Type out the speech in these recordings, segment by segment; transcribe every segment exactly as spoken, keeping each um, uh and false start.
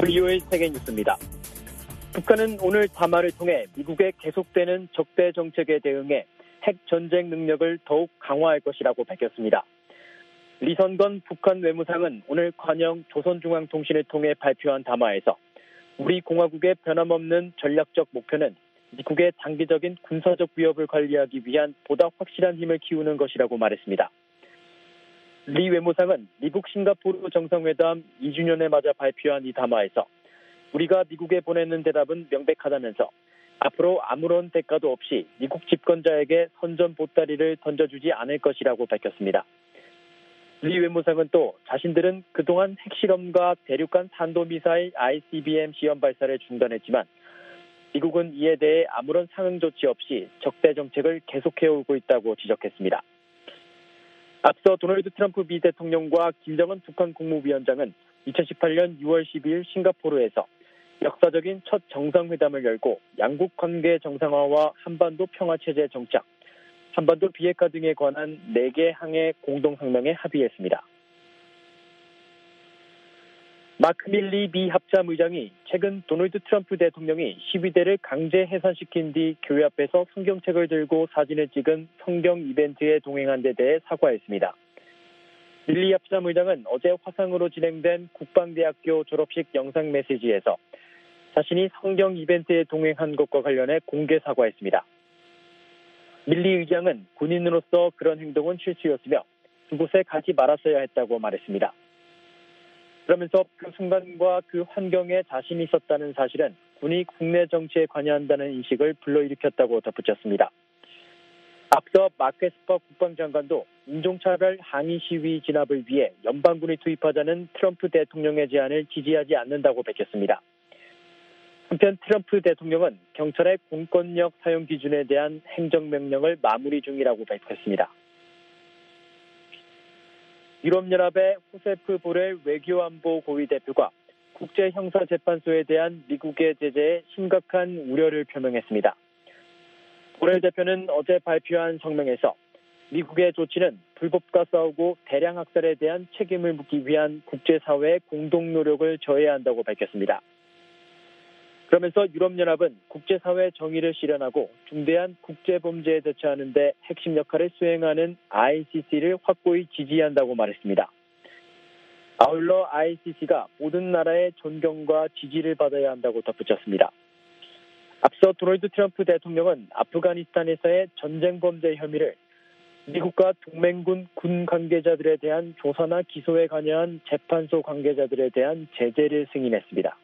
일요일 세계뉴스입니다. 북한은 오늘 담화를 통해 미국의 계속되는 적대 정책에 대응해 핵 전쟁 능력을 더욱 강화할 것이라고 밝혔습니다. 리선건 북한 외무상은 오늘 관영 조선중앙통신을 통해 발표한 담화에서 우리 공화국의 변함없는 전략적 목표는 미국의 장기적인 군사적 위협을 관리하기 위한 보다 확실한 힘을 키우는 것이라고 말했습니다. 리 외무상은 미국 싱가포르 정상회담 이 주년에 맞아 발표한 이 담화에서 우리가 미국에 보내는 대답은 명백하다면서 앞으로 아무런 대가도 없이 미국 집권자에게 선전 보따리를 던져주지 않을 것이라고 밝혔습니다. 리 외무상은 또 자신들은 그동안 핵실험과 대륙간 탄도미사일 아이씨비엠 시험 발사를 중단했지만 미국은 이에 대해 아무런 상응 조치 없이 적대 정책을 계속해오고 있다고 지적했습니다. 앞서 도널드 트럼프 미 대통령과 김정은 북한 국무위원장은 이천십팔년 유월 십이일 싱가포르에서 역사적인 첫 정상회담을 열고 양국 관계 정상화와 한반도 평화체제 정착, 한반도 비핵화 등에 관한 네 개 항의 공동성명에 합의했습니다. 마크 밀리 미 합참의장이 최근 도널드 트럼프 대통령이 시위대를 강제 해산시킨 뒤 교회 앞에서 성경책을 들고 사진을 찍은 성경 이벤트에 동행한 데 대해 사과했습니다. 밀리 합참의장은 어제 화상으로 진행된 국방대학교 졸업식 영상 메시지에서 자신이 성경 이벤트에 동행한 것과 관련해 공개 사과했습니다. 밀리 의장은 군인으로서 그런 행동은 실수였으며 그곳에 가지 말았어야 했다고 말했습니다. 그러면서 그 순간과 그 환경에 자신이 있었다는 사실은 군이 국내 정치에 관여한다는 인식을 불러일으켰다고 덧붙였습니다. 앞서 마크 에스퍼 국방장관도 인종차별 항의 시위 진압을 위해 연방군이 투입하자는 트럼프 대통령의 제안을 지지하지 않는다고 밝혔습니다. 한편 트럼프 대통령은 경찰의 공권력 사용 기준에 대한 행정명령을 마무리 중이라고 밝혔습니다. 유럽연합의 호세프 보렐 외교안보 고위 대표가 국제형사재판소에 대한 미국의 제재에 심각한 우려를 표명했습니다. 보렐 대표는 어제 발표한 성명에서 미국의 조치는 불법과 싸우고 대량 학살에 대한 책임을 묻기 위한 국제사회의 공동 노력을 저해야 한다고 밝혔습니다. 그러면서 유럽연합은 국제사회 정의를 실현하고 중대한 국제범죄에 대처하는 데 핵심 역할을 수행하는 아이씨씨를 확고히 지지한다고 말했습니다. 아울러 아이씨씨가 모든 나라의 존경과 지지를 받아야 한다고 덧붙였습니다. 앞서 도널드 트럼프 대통령은 아프가니스탄에서의 전쟁 범죄 혐의를 미국과 동맹군 군 관계자들에 대한 조사나 기소에 관여한 재판소 관계자들에 대한 제재를 승인했습니다.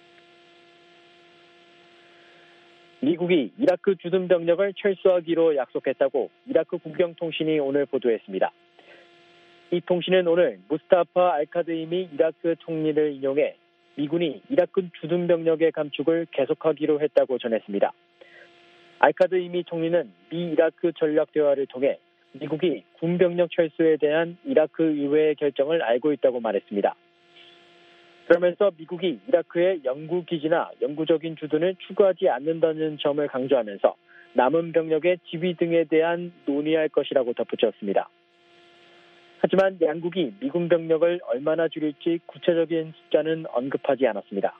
미국이 이라크 주둔 병력을 철수하기로 약속했다고 이라크 국영통신이 오늘 보도했습니다. 이 통신은 오늘 무스타파 알카드임이 이라크 총리를 인용해 미군이 이라크 주둔 병력의 감축을 계속하기로 했다고 전했습니다. 알카드임이 총리는 미 이라크 전략 대화를 통해 미국이 군 병력 철수에 대한 이라크 의회의 결정을 알고 있다고 말했습니다. 그러면서 미국이 이라크의 연구기지나 영구적인 주둔을 추구하지 않는다는 점을 강조하면서 남은 병력의 지휘 등에 대한 논의할 것이라고 덧붙였습니다. 하지만 양국이 미군 병력을 얼마나 줄일지 구체적인 숫자는 언급하지 않았습니다.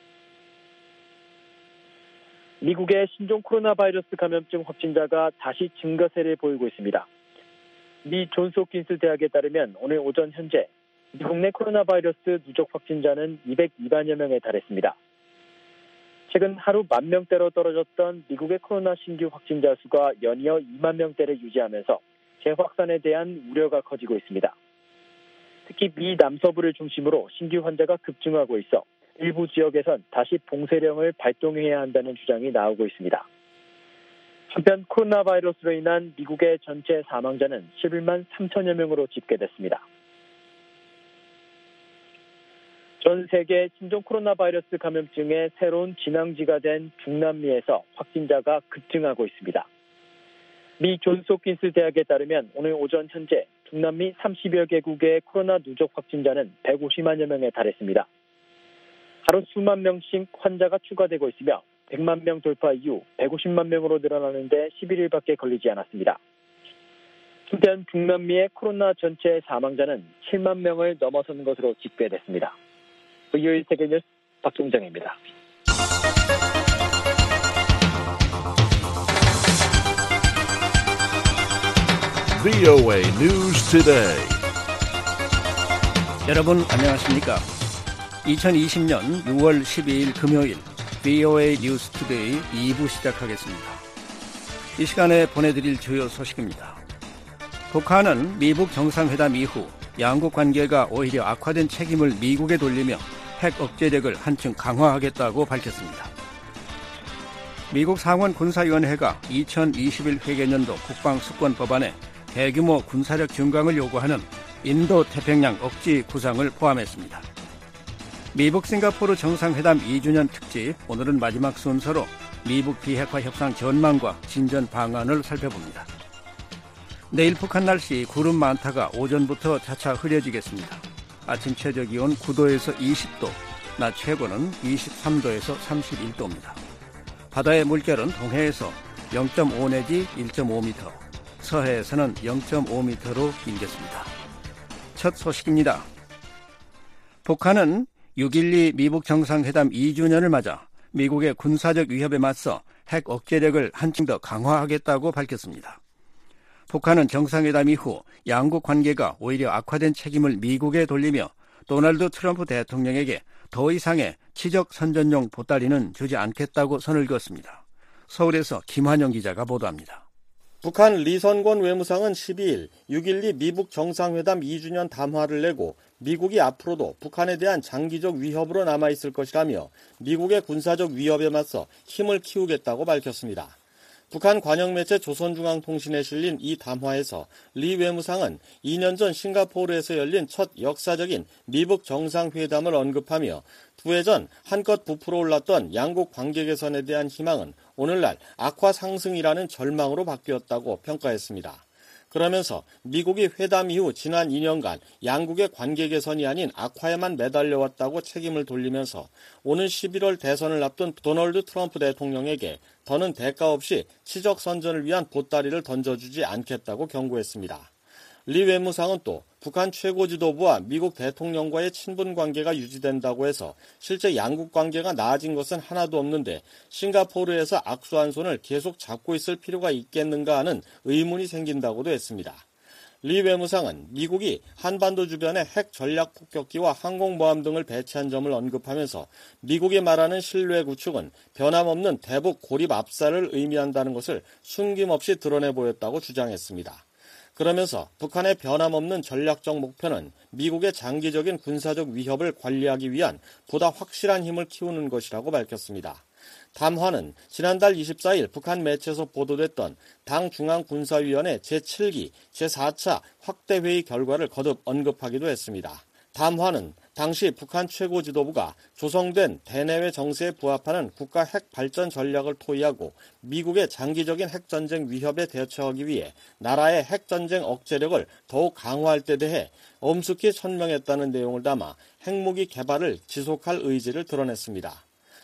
미국의 신종 코로나 바이러스 감염증 확진자가 다시 증가세를 보이고 있습니다. 미 존스 홉킨스 대학에 따르면 오늘 오전 현재 미국 내 코로나 바이러스 누적 확진자는 이백이만여 명에 달했습니다. 최근 하루 만 명대로 떨어졌던 미국의 코로나 신규 확진자 수가 연이어 이만 명대를 유지하면서 재확산에 대한 우려가 커지고 있습니다. 특히 미 남서부를 중심으로 신규 환자가 급증하고 있어 일부 지역에선 다시 봉쇄령을 발동해야 한다는 주장이 나오고 있습니다. 한편 코로나 바이러스로 인한 미국의 전체 사망자는 십일만 삼천여 명으로 집계됐습니다. 전 세계 신종 코로나 바이러스 감염증의 새로운 진앙지가 된 중남미에서 확진자가 급증하고 있습니다. 미 존스 홉킨스 대학에 따르면 오늘 오전 현재 중남미 삼십여 개국의 코로나 누적 확진자는 백오십만여 명에 달했습니다. 하루 수만 명씩 환자가 추가되고 있으며 백만 명 돌파 이후 백오십만 명으로 늘어나는데 십일일밖에 걸리지 않았습니다. 한편 중남미의 코로나 전체 사망자는 칠만 명을 넘어선 것으로 집계됐습니다. 일요일 세계뉴스 박종정입니다. 브이오에이 News Today. 여러분 안녕하십니까? 이천이십 년 유월 십이일 금요일 브이오에이 뉴스 투데이 이 부 시작하겠습니다. 이 시간에 보내드릴 주요 소식입니다. 북한은 미북 정상회담 이후 양국 관계가 오히려 악화된 책임을 미국에 돌리며 핵 억제력을 한층 강화하겠다고 밝혔습니다. 미국 상원 군사위원회가 이천이십일 회계년도 국방수권 법안에 대규모 군사력 증강을 요구하는 인도 태평양 억지 구상을 포함했습니다. 미북 싱가포르 정상회담 이 주년 특집, 오늘은 마지막 순서로 미북 비핵화 협상 전망과 진전 방안을 살펴봅니다. 내일 북한 날씨 구름 많다가 오전부터 차차 흐려지겠습니다. 아침 최저기온 구 도에서 이십 도, 낮 최고는 이십삼 도에서 삼십일 도입니다. 바다의 물결은 동해에서 영 점 오 내지 일 점 오 미터, 서해에서는 영 점 오 미터로 일겠습니다. 첫 소식입니다. 북한은 육점일이 미북 정상회담 이 주년을 맞아 미국의 군사적 위협에 맞서 핵 억제력을 한층 더 강화하겠다고 밝혔습니다. 북한은 정상회담 이후 양국 관계가 오히려 악화된 책임을 미국에 돌리며 도널드 트럼프 대통령에게 더 이상의 치적 선전용 보따리는 주지 않겠다고 선을 그었습니다. 서울에서 김환영 기자가 보도합니다. 북한 리선권 외무상은 십이일 육점일이 미북 정상회담 이 주년 담화를 내고 미국이 앞으로도 북한에 대한 장기적 위협으로 남아있을 것이라며 미국의 군사적 위협에 맞서 힘을 키우겠다고 밝혔습니다. 북한 관영매체 조선중앙통신에 실린 이 담화에서 리 외무상은 이 년 전 싱가포르에서 열린 첫 역사적인 미북 정상회담을 언급하며 두 해 전 한껏 부풀어 올랐던 양국 관계 개선에 대한 희망은 오늘날 악화 상승이라는 절망으로 바뀌었다고 평가했습니다. 그러면서 미국이 회담 이후 지난 이 년간 양국의 관계 개선이 아닌 악화에만 매달려왔다고 책임을 돌리면서 오는 십일월 대선을 앞둔 도널드 트럼프 대통령에게 더는 대가 없이 치적 선전을 위한 보따리를 던져주지 않겠다고 경고했습니다. 리 외무상은 또 북한 최고 지도부와 미국 대통령과의 친분 관계가 유지된다고 해서 실제 양국 관계가 나아진 것은 하나도 없는데 싱가포르에서 악수한 손을 계속 잡고 있을 필요가 있겠는가 하는 의문이 생긴다고도 했습니다. 리 외무상은 미국이 한반도 주변에 핵 전략 폭격기와 항공모함 등을 배치한 점을 언급하면서 미국이 말하는 신뢰 구축은 변함없는 대북 고립 압살을 의미한다는 것을 숨김없이 드러내 보였다고 주장했습니다. 그러면서 북한의 변함없는 전략적 목표는 미국의 장기적인 군사적 위협을 관리하기 위한 보다 확실한 힘을 키우는 것이라고 밝혔습니다. 담화는 지난달 이십사일 북한 매체에서 보도됐던 당 중앙군사위원회 제칠 기 제사 차 확대회의 결과를 거듭 언급하기도 했습니다. 담화는 당시 북한 최고 지도부가 조성된 대내외 정세에 부합하는 국가 핵 발전 전략을 토의하고 미국의 장기적인 핵전쟁 위협에 대처하기 위해 나라의 핵전쟁 억제력을 더욱 강화할 데 대해 엄숙히 천명했다는 내용을 담아 핵무기 개발을 지속할 의지를 드러냈습니다.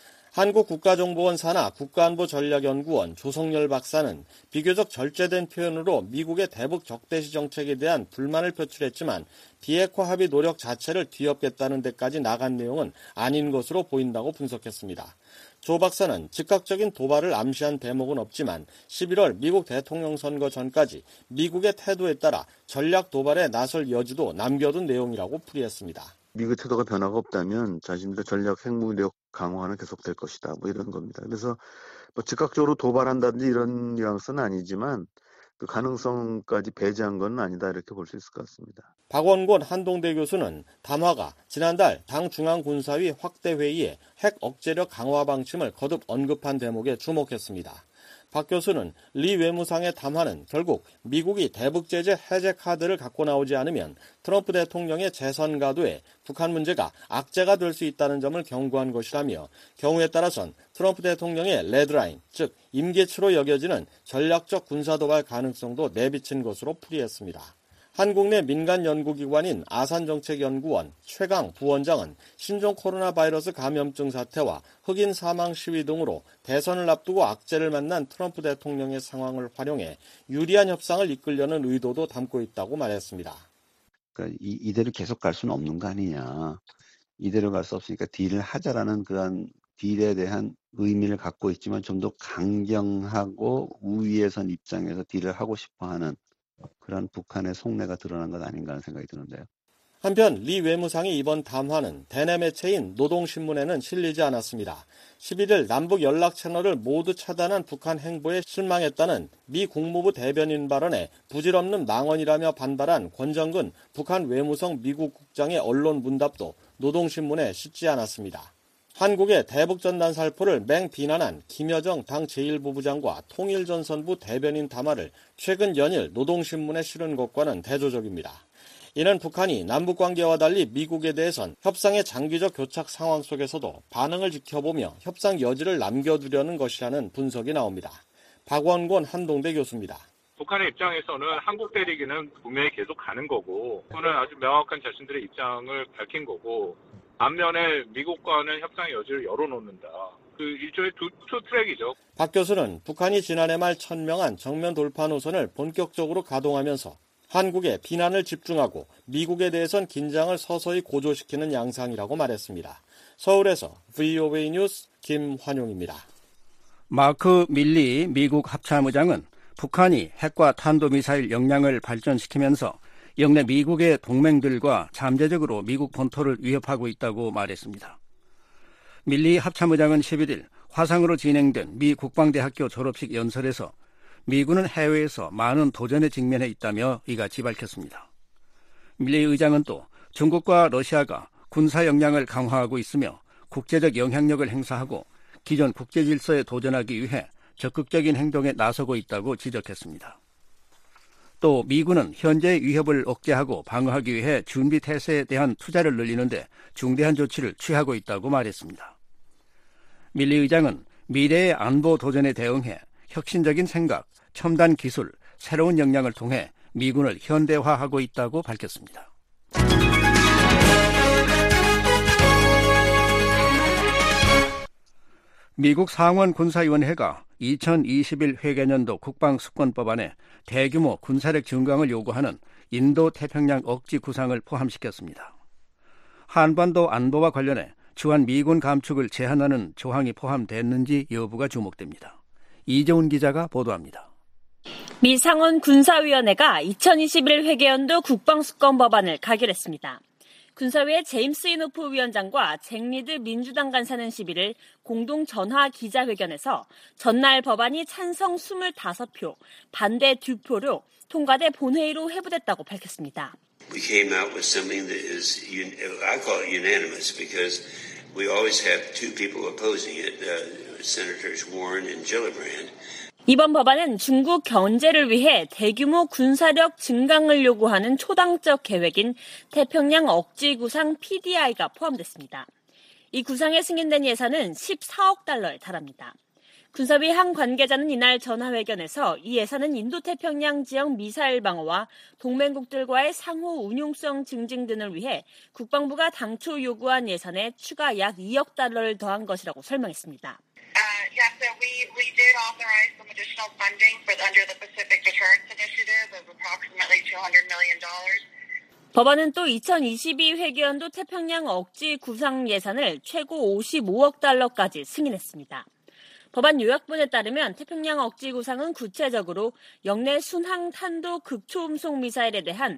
한국국가정보원 산하 국가안보전략연구원 조성열 박사는 비교적 절제된 표현으로 미국의 대북 적대시 정책에 대한 불만을 표출했지만 비핵화 합의 노력 자체를 뒤엎겠다는 데까지 나간 내용은 아닌 것으로 보인다고 분석했습니다. 조 박사는 즉각적인 도발을 암시한 대목은 없지만 십일월 미국 대통령 선거 전까지 미국의 태도에 따라 전략 도발에 나설 여지도 남겨둔 내용이라고 풀이했습니다. 미국의 태도가 변화가 없다면 자신들의 전략 핵무력 강화는 계속될 것이다. 뭐 이런 겁니다. 그래서 뭐 즉각적으로 도발한다든지 이런 뉘앙스는 아니지만 그 가능성까지 배제한 건 아니다 이렇게 볼 수 있을 것 같습니다. 박원곤 한동대 교수는 담화가 지난달 당 중앙군사위 확대회의에 핵 억제력 강화 방침을 거듭 언급한 대목에 주목했습니다. 박 교수는 리 외무상의 담화는 결국 미국이 대북제재 해제 카드를 갖고 나오지 않으면 트럼프 대통령의 재선 가도에 북한 문제가 악재가 될 수 있다는 점을 경고한 것이라며 경우에 따라선 트럼프 대통령의 레드라인, 즉 임계치로 여겨지는 전략적 군사도발 가능성도 내비친 것으로 풀이했습니다. 한국 내 민간 연구기관인 아산정책연구원 최강 부원장은 신종 코로나 바이러스 감염증 사태와 흑인 사망 시위 등으로 대선을 앞두고 악재를 만난 트럼프 대통령의 상황을 활용해 유리한 협상을 이끌려는 의도도 담고 있다고 말했습니다. 그러니까 이, 이대로 계속 갈 수는 없는 거 아니냐. 이대로 갈 수 없으니까 딜을 하자라는 그런 딜에 대한 의미를 갖고 있지만 좀 더 강경하고 우위에 선 입장에서 딜을 하고 싶어하는 그런 북한의 속내가 드러난 것 아닌가 하는 생각이 드는데요. 한편 리 외무상의 이번 담화는 대내 매체인 노동신문에는 실리지 않았습니다. 십일 일 남북 연락 채널을 모두 차단한 북한 행보에 실망했다는 미 국무부 대변인 발언에 부질없는 망언이라며 반발한 권정근 북한 외무성 미국 국장의 언론 문답도 노동신문에 싣지 않았습니다. 한국의 대북전단 살포를 맹비난한 김여정 당 제일 부부장과 통일전선부 대변인 담화를 최근 연일 노동신문에 실은 것과는 대조적입니다. 이는 북한이 남북관계와 달리 미국에 대해선 협상의 장기적 교착 상황 속에서도 반응을 지켜보며 협상 여지를 남겨두려는 것이라는 분석이 나옵니다. 박원권 한동대 교수입니다. 북한의 입장에서는 한국 대리기는 분명히 계속 가는 거고, 그거는 아주 명확한 자신들의 입장을 밝힌 거고, 반면에 미국과는 협상의 여지를 열어놓는다. 그 일종의 두, 투 트랙이죠. 박 교수는 북한이 지난해 말 천명한 정면 돌파 노선을 본격적으로 가동하면서 한국에 비난을 집중하고 미국에 대해선 긴장을 서서히 고조시키는 양상이라고 말했습니다. 서울에서 브이오에이 뉴스 김환용입니다. 마크 밀리 미국 합참의장은 북한이 핵과 탄도미사일 역량을 발전시키면서 영내 미국의 동맹들과 잠재적으로 미국 본토를 위협하고 있다고 말했습니다. 밀리 합참의장은 십일 일 화상으로 진행된 미 국방대학교 졸업식 연설에서 미군은 해외에서 많은 도전에 직면해 있다며 이같이 밝혔습니다. 밀리 의장은 또 중국과 러시아가 군사 역량을 강화하고 있으며 국제적 영향력을 행사하고 기존 국제 질서에 도전하기 위해 적극적인 행동에 나서고 있다고 지적했습니다. 또 미군은 현재의 위협을 억제하고 방어하기 위해 준비 태세에 대한 투자를 늘리는데 중대한 조치를 취하고 있다고 말했습니다. 밀리 의장은 미래의 안보 도전에 대응해 혁신적인 생각, 첨단 기술, 새로운 역량을 통해 미군을 현대화하고 있다고 밝혔습니다. 미국 상원 군사위원회가 이천이십일 회계년도 국방수권법안에 대규모 군사력 증강을 요구하는 인도 태평양 억지 구상을 포함시켰습니다. 한반도 안보와 관련해 주한 미군 감축을 제한하는 조항이 포함됐는지 여부가 주목됩니다. 이재훈 기자가 보도합니다. 미 상원 군사위원회가 이천이십일 회계연도 국방수권법안을 가결했습니다. 군사위의 제임스 이노프 위원장과 잭 리드 민주당 간사는 십일 일 공동 전화 기자회견에서 전날 법안이 찬성 이십오 표, 반대 이 표로 통과돼 본회의로 회부됐다고 밝혔습니다. We came out with something that is, I call it unanimous because we always have two people opposing it, uh, Senators Warren and Gillibrand. 이번 법안은 중국 견제를 위해 대규모 군사력 증강을 요구하는 초당적 계획인 태평양 억지 구상 피디아이가 포함됐습니다. 이 구상에 승인된 예산은 십사억 달러에 달합니다. 군사위 한 관계자는 이날 전화회견에서 이 예산은 인도태평양 지역 미사일 방어와 동맹국들과의 상호 운용성 증진 등을 위해 국방부가 당초 요구한 예산에 추가 약 이억 달러를 더한 것이라고 설명했습니다. Uh, yes, so we, we did authorize some additional funding for under the Pacific Deterrence Initiative of approximately two hundred million dollars. 법안은 또 이천이십이 회계연도 태평양 억지 구상 예산을 최고 오십오억 달러까지 승인했습니다. 법안 요약본에 따르면 태평양 억지 구상은 구체적으로 영내 순항 탄도 극초음속 미사일에 대한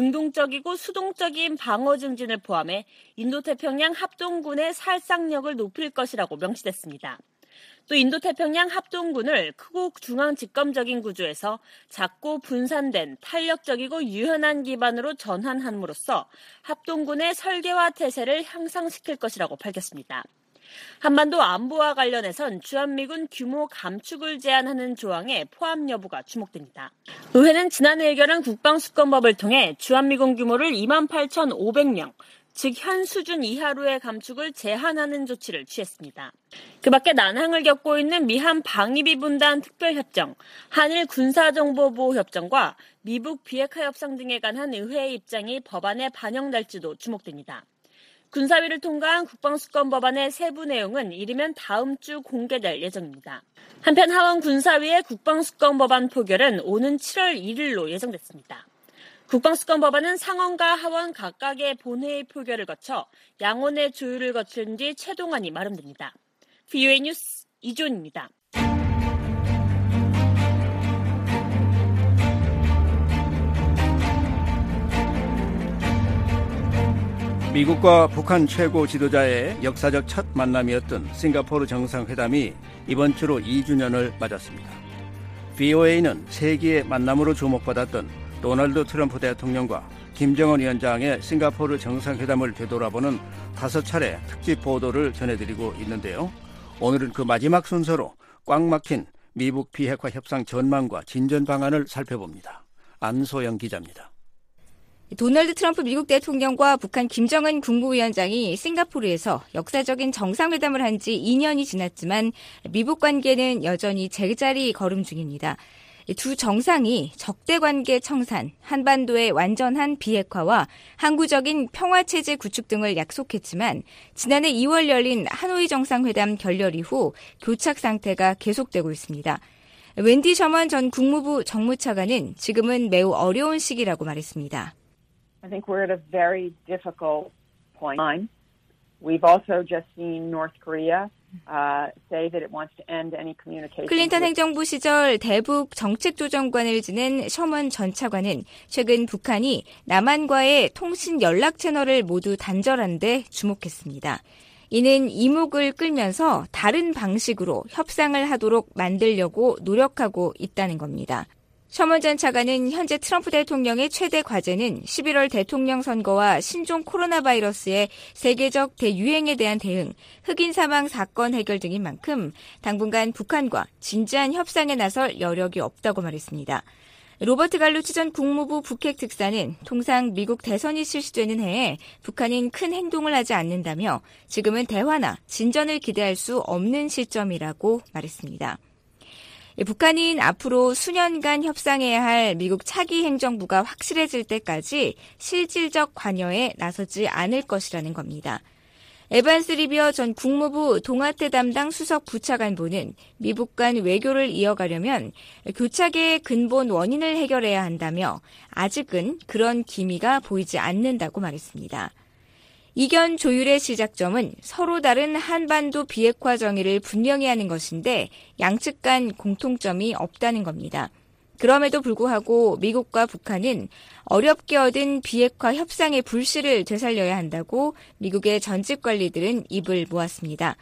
능동적이고 수동적인 방어 증진을 포함해 인도태평양 합동군의 살상력을 높일 것이라고 명시됐습니다. 또 인도태평양 합동군을 크고 중앙 집권적인 구조에서 작고 분산된 탄력적이고 유연한 기반으로 전환함으로써 합동군의 설계와 태세를 향상시킬 것이라고 밝혔습니다. 한반도 안보와 관련해선 주한미군 규모 감축을 제한하는 조항의 포함 여부가 주목됩니다. 의회는 지난해 의결한 국방수권법을 통해 주한미군 규모를 이만 팔천오백 명, 즉 현 수준 이하로의 감축을 제한하는 조치를 취했습니다. 그 밖에 난항을 겪고 있는 미한 방위비 분담 특별협정, 한일 군사정보보호협정과 미북 비핵화 협상 등에 관한 의회의 입장이 법안에 반영될지도 주목됩니다. 군사위를 통과한 국방수권 법안의 세부 내용은 이르면 다음 주 공개될 예정입니다. 한편 하원 군사위의 국방수권 법안 표결은 오는 칠월 일일로 예정됐습니다. 국방수권법안은 상원과 하원 각각의 본회의 표결을 거쳐 양원의 조율을 거친 뒤 최종안이 마련됩니다. 브이오에이 뉴스 이존입니다. 미국과 북한 최고 지도자의 역사적 첫 만남이었던 싱가포르 정상회담이 이번 주로 이 주년을 맞았습니다. 브이오에이는 세기의 만남으로 주목받았던 도널드 트럼프 대통령과 김정은 위원장의 싱가포르 정상회담을 되돌아보는 다섯 차례 특집 보도를 전해드리고 있는데요. 오늘은 그 마지막 순서로 꽉 막힌 미북 비핵화 협상 전망과 진전 방안을 살펴봅니다. 안소영 기자입니다. 도널드 트럼프 미국 대통령과 북한 김정은 국무위원장이 싱가포르에서 역사적인 정상회담을 한 지 이 년이 지났지만 미북 관계는 여전히 제자리 걸음 중입니다. 두 정상이 적대관계 청산, 한반도의 완전한 비핵화와 항구적인 평화체제 구축 등을 약속했지만 지난해 이월 열린 하노이 정상회담 결렬 이후 교착 상태가 계속되고 있습니다. 웬디 셔먼 전 국무부 정무차관은 지금은 매우 어려운 시기라고 말했습니다. I think we're at a very difficult point in time. We've also just seen North Korea uh, say that it wants to end any communication. 클린턴 행정부 시절 대북 정책조정관을 지낸 셔먼 전 차관은 최근 북한이 남한과의 통신 연락 채널을 모두 단절한 데 주목했습니다. 이는 이목을 끌면서 다른 방식으로 협상을 하도록 만들려고 노력하고 있다는 겁니다. 셔먼 전 차관은 현재 트럼프 대통령의 최대 과제는 십일월 대통령 선거와 신종 코로나 바이러스의 세계적 대유행에 대한 대응, 흑인 사망 사건 해결 등인 만큼 당분간 북한과 진지한 협상에 나설 여력이 없다고 말했습니다. 로버트 갈루치 전 국무부 북핵 특사는 통상 미국 대선이 실시되는 해에 북한은 큰 행동을 하지 않는다며 지금은 대화나 진전을 기대할 수 없는 시점이라고 말했습니다. 북한은 앞으로 수년간 협상해야 할 미국 차기 행정부가 확실해질 때까지 실질적 관여에 나서지 않을 것이라는 겁니다. 에반스 리비어 전 국무부 동아태 담당 수석 부차관보는 미북 간 외교를 이어가려면 교착의 근본 원인을 해결해야 한다며 아직은 그런 기미가 보이지 않는다고 말했습니다. 이견 조율의 시작점은 서로 다른 한반도 비핵화 정의를 분명히 하는 것인데 양측 간 공통점이 없다는 겁니다. 그럼에도 불구하고 미국과 북한은 어렵게 얻은 비핵화 협상의 불씨를 되살려야 한다고 미국의 전직 관리들은 입을 모았습니다.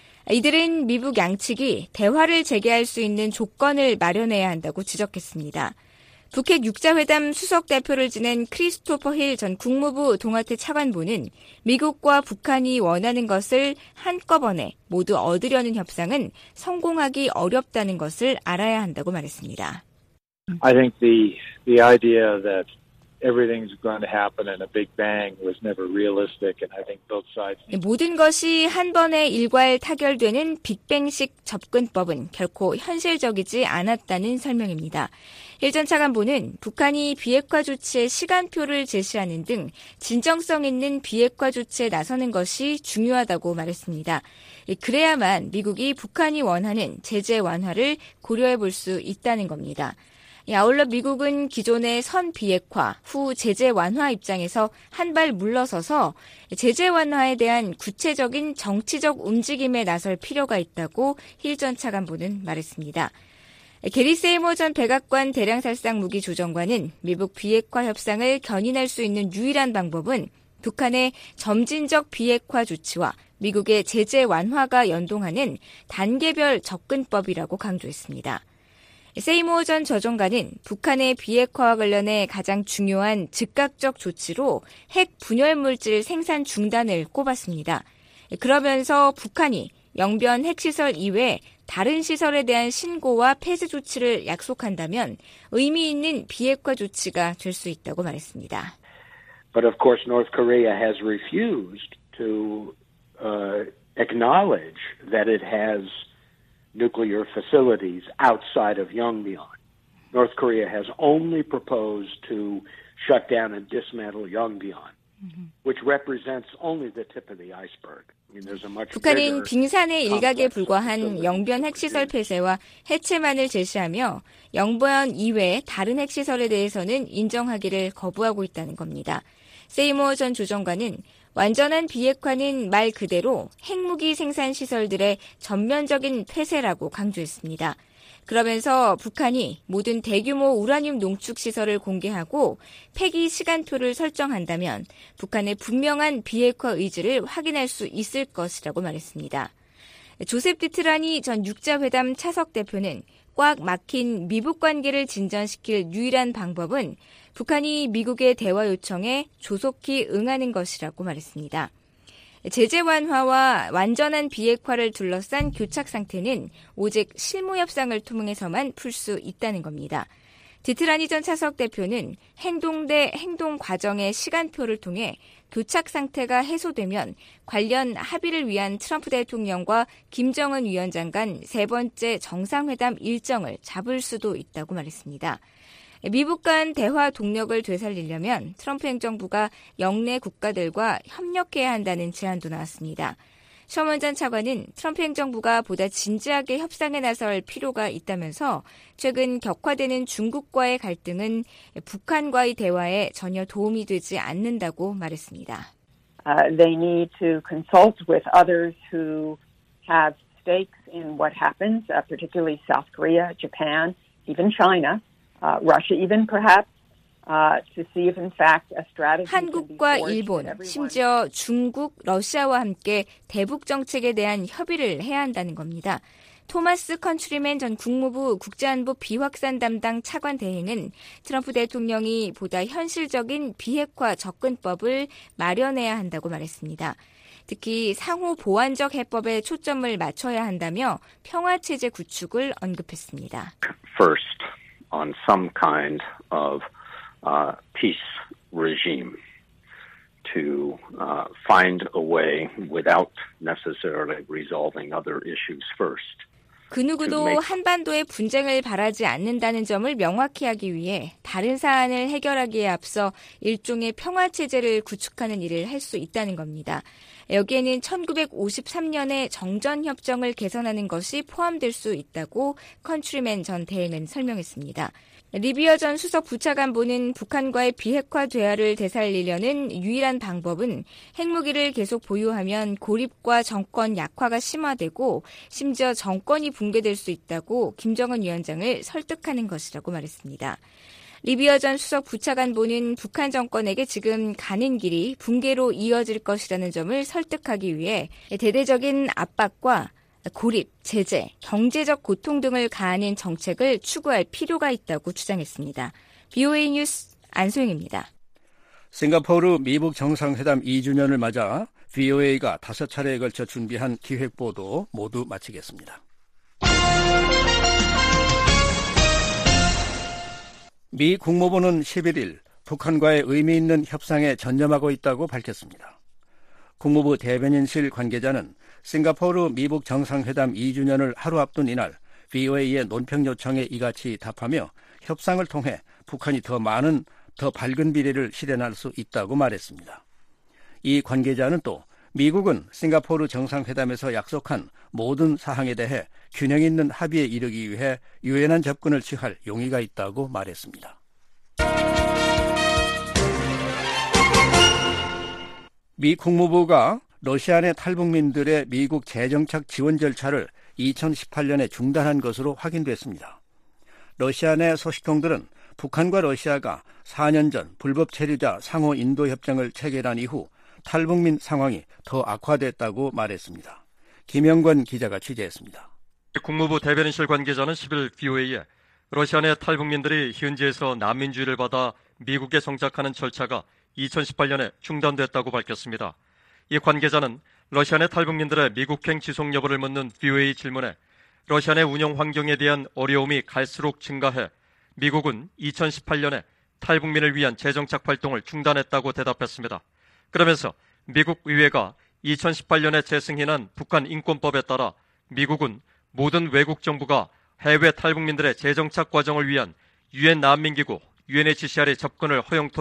이들은 미북 양측이 대화를 재개할 수 있는 조건을 마련해야 한다고 지적했습니다. 북핵 육자회담 수석 대표를 지낸 크리스토퍼 힐 전 국무부 동아태 차관보는 미국과 북한이 원하는 것을 한꺼번에 모두 얻으려는 협상은 성공하기 어렵다는 것을 알아야 한다고 말했습니다. I think the the idea that everything's going to happen in a big bang was never realistic, and I think both sides. 모든 것이 한 번에 일괄 타결되는 빅뱅식 접근법은 결코 현실적이지 않았다는 설명입니다. 힐 전 차관보는 북한이 비핵화 조치의 시간표를 제시하는 등 진정성 있는 비핵화 조치에 나서는 것이 중요하다고 말했습니다. 그래야만 미국이 북한이 원하는 제재 완화를 고려해 볼 수 있다는 겁니다. 아울러 미국은 기존의 선 비핵화, 후 제재 완화 입장에서 한 발 물러서서 제재 완화에 대한 구체적인 정치적 움직임에 나설 필요가 있다고 힐 전 차관보는 말했습니다. 게리 세이머 전 백악관 대량살상 무기 조정관은 미북 비핵화 협상을 견인할 수 있는 유일한 방법은 북한의 점진적 비핵화 조치와 미국의 제재 완화가 연동하는 단계별 접근법이라고 강조했습니다. 세이모 전 저정관은 북한의 비핵화와 관련해 가장 중요한 즉각적 조치로 핵 분열 물질 생산 중단을 꼽았습니다. 그러면서 북한이 영변 핵시설 이외 다른 시설에 대한 신고와 폐쇄 조치를 약속한다면 의미 있는 비핵화 조치가 될 수 있다고 말했습니다. But of course, North Korea has refused to uh, acknowledge that it has nuclear facilities outside of Yongbyon. North Korea has only proposed to shut down and dismantle Yongbyon. which represents only the tip of the iceberg. I mean, there's a much 북한은 bigger 빙산의 일각에 complex 불과한 facility. 영변 핵시설 폐쇄와 해체만을 제시하며 영변 이외의 다른 핵시설에 대해서는 인정하기를 거부하고 있다는 겁니다. 세이모어 전 조정관은 완전한 비핵화는 말 그대로 핵무기 생산 시설들의 전면적인 폐쇄라고 강조했습니다. 그러면서 북한이 모든 대규모 우라늄 농축 시설을 공개하고 폐기 시간표를 설정한다면 북한의 분명한 비핵화 의지를 확인할 수 있을 것이라고 말했습니다. 조셉 디트라니 전 육자회담 차석 대표는 꽉 막힌 미북 관계를 진전시킬 유일한 방법은 북한이 미국의 대화 요청에 조속히 응하는 것이라고 말했습니다. 제재 완화와 완전한 비핵화를 둘러싼 교착 상태는 오직 실무 협상을 통해서만 풀 수 있다는 겁니다. 디트라니 전 차석 대표는 행동 대 행동 과정의 시간표를 통해 교착 상태가 해소되면 관련 합의를 위한 트럼프 대통령과 김정은 위원장 간 세 번째 정상회담 일정을 잡을 수도 있다고 말했습니다. 미북 간 대화 동력을 되살리려면 트럼프 행정부가 영내 국가들과 협력해야 한다는 제안도 나왔습니다. 셔먼 전 차관은 트럼프 행정부가 보다 진지하게 협상에 나설 필요가 있다면서 최근 격화되는 중국과의 갈등은 북한과의 대화에 전혀 도움이 되지 않는다고 말했습니다. Uh, they need to consult with others who have stakes in what happens, uh, particularly South Korea, Japan, even China. Uh, Russia even perhaps, uh, to see if in fact a strategy can be 한국과 forged 일본, that everyone... 심지어 중국, 러시아와 함께 대북 정책에 대한 협의를 해야 한다는 겁니다. 토마스 컨트리맨 전 국무부 국제안보 비확산 담당 차관 대행은 트럼프 대통령이 보다 현실적인 비핵화 접근법을 마련해야 한다고 말했습니다. 특히 상호 보완적 해법에 초점을 맞춰야 한다며 평화체제 구축을 언급했습니다. First. on some kind of uh, peace regime to uh, find a way without necessarily resolving other issues first. 그 누구도 한반도의 분쟁을 바라지 않는다는 점을 명확히 하기 위해 다른 사안을 해결하기에 앞서 일종의 평화체제를 구축하는 일을 할 수 있다는 겁니다. 여기에는 천구백오십삼 년의 정전협정을 개선하는 것이 포함될 수 있다고 컨트리맨 전 대행은 설명했습니다. 리비어 전 수석 부차관보는 북한과의 비핵화 대화를 되살리려는 유일한 방법은 핵무기를 계속 보유하면 고립과 정권 약화가 심화되고 심지어 정권이 붕괴될 수 있다고 김정은 위원장을 설득하는 것이라고 말했습니다. 리비어 전 수석 부차관보는 북한 정권에게 지금 가는 길이 붕괴로 이어질 것이라는 점을 설득하기 위해 대대적인 압박과 고립, 제재, 경제적 고통 등을 가하는 정책을 추구할 필요가 있다고 주장했습니다. 비오에이 뉴스 안소영입니다. 싱가포르 미북 정상회담 이 주년을 맞아 비오에이가 다섯 차례에 걸쳐 준비한 기획보도 모두 마치겠습니다. 미 국무부는 십일 일 북한과의 의미 있는 협상에 전념하고 있다고 밝혔습니다. 국무부 대변인실 관계자는 싱가포르 미북 정상회담 이 주년을 하루 앞둔 이날 비오에이의 논평 요청에 이같이 답하며 협상을 통해 북한이 더 많은, 더 밝은 미래를 실현할 수 있다고 말했습니다. 이 관계자는 또 미국은 싱가포르 정상회담에서 약속한 모든 사항에 대해 균형 있는 합의에 이르기 위해 유연한 접근을 취할 용의가 있다고 말했습니다. 미 국무부가 러시아 내 탈북민들의 미국 재정착 지원 절차를 이천십팔 년에 중단한 것으로 확인됐습니다. 러시아 내 소식통들은 북한과 러시아가 사 년 전 불법 체류자 상호 인도 협정을 체결한 이후 탈북민 상황이 더 악화됐다고 말했습니다. 김영권 기자가 취재했습니다. 국무부 대변인실 관계자는 십일 일 비오에이에 러시아 내 탈북민들이 현지에서 난민주의를 받아 미국에 정착하는 절차가 이천십팔 년에 중단됐다고 밝혔습니다. 이 관계자는 러시아 내 탈북민들의 미국행 지속 여부를 묻는 비오에이 질문에 러시아 내 운영 환경에 대한 어려움이 갈수록 증가해 미국은 이천십팔 년에 탈북민을 위한 재정착 활동을 중단했다고 대답했습니다. 그러면서 미국 의회가 이천십팔 년에 제승인한 북한 인권법에 따라 미국은 모든 외국 정부가 해외 탈북민들의 재정착 과정을 위한 유엔 난민기구 유엔에이치씨알의 접근을 허용토록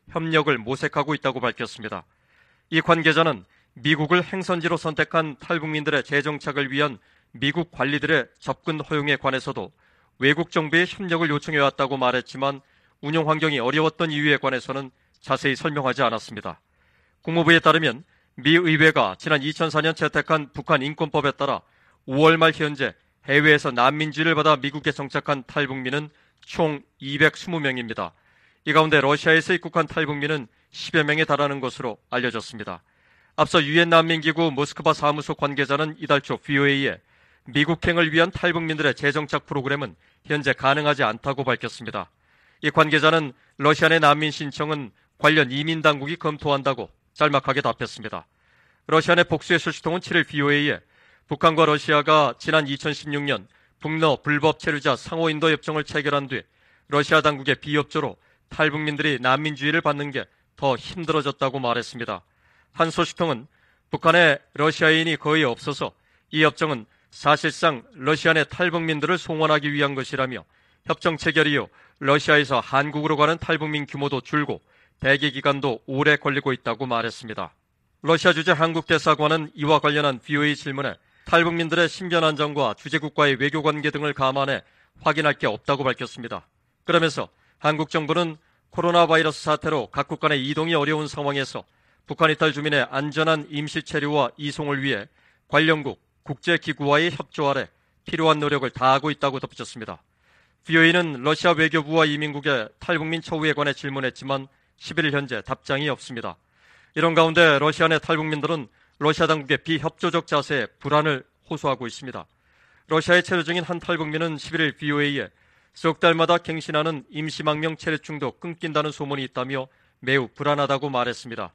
협력을 모색하고 있다고 밝혔습니다. 이 관계자는 미국을 행선지로 선택한 탈북민들의 재정착을 위한 미국 관리들의 접근 허용에 관해서도 외국 정부의 협력을 요청해왔다고 말했지만 운영 환경이 어려웠던 이유에 관해서는 자세히 설명하지 않았습니다. 국무부에 따르면 미 의회가 지난 이천사 년 채택한 북한 인권법에 따라 오월 말 현재 해외에서 난민지를 받아 미국에 정착한 탈북민은 총 이백이십 명입니다. 이 가운데 러시아에서 입국한 탈북민은 십여 명에 달하는 것으로 알려졌습니다. 앞서 유엔 난민기구 모스크바 사무소 관계자는 이달 초 브이오에이에 미국행을 위한 탈북민들의 재정착 프로그램은 현재 가능하지 않다고 밝혔습니다. 이 관계자는 러시아 내 난민 신청은 관련 이민당국이 검토한다고 짤막하게 답했습니다. 러시아 내 복수의 소식통은 칠일 브이오에이에 북한과 러시아가 지난 이천십육 년 북러 불법 체류자 상호인도 협정을 체결한 뒤 러시아 당국의 비협조로 탈북민들이 난민주의를 받는 게 더 힘들어졌다고 말했습니다. 한 소식통은 북한에 러시아인이 거의 없어서 이 협정은 사실상 러시아 내 탈북민들을 송환하기 위한 것이라며 협정 체결 이후 러시아에서 한국으로 가는 탈북민 규모도 줄고 대기 기간도 오래 걸리고 있다고 말했습니다. 러시아 주재 한국 대사관은 이와 관련한 브이오에이 질문에 탈북민들의 신변 안전과 주재국과의 외교관계 등을 감안해 확인할 게 없다고 밝혔습니다. 그러면서 한국 정부는 코로나 바이러스 사태로 각국 간의 이동이 어려운 상황에서 북한 이탈 주민의 안전한 임시 체류와 이송을 위해 관련국, 국제기구와의 협조 아래 필요한 노력을 다하고 있다고 덧붙였습니다. 브이오에이는 러시아 외교부와 이민국의 탈북민 처우에 관해 질문했지만 십일 일 현재 답장이 없습니다. 이런 가운데 러시아 내 탈북민들은 러시아 당국의 비협조적 자세에 불안을 호소하고 있습니다. 러시아에 체류 중인 한 탈북민은 십일 일 브이오에이에 석 달마다 갱신하는 임시망명 체류증도 끊긴다는 소문이 있다며 매우 불안하다고 말했습니다.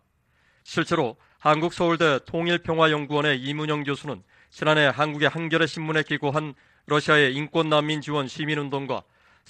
실제로 한국 서울대 통일평화연구원의 이문영 교수는 지난해 한국의 한겨레 신문에 기고한 러시아의 인권난민 지원 시민운동가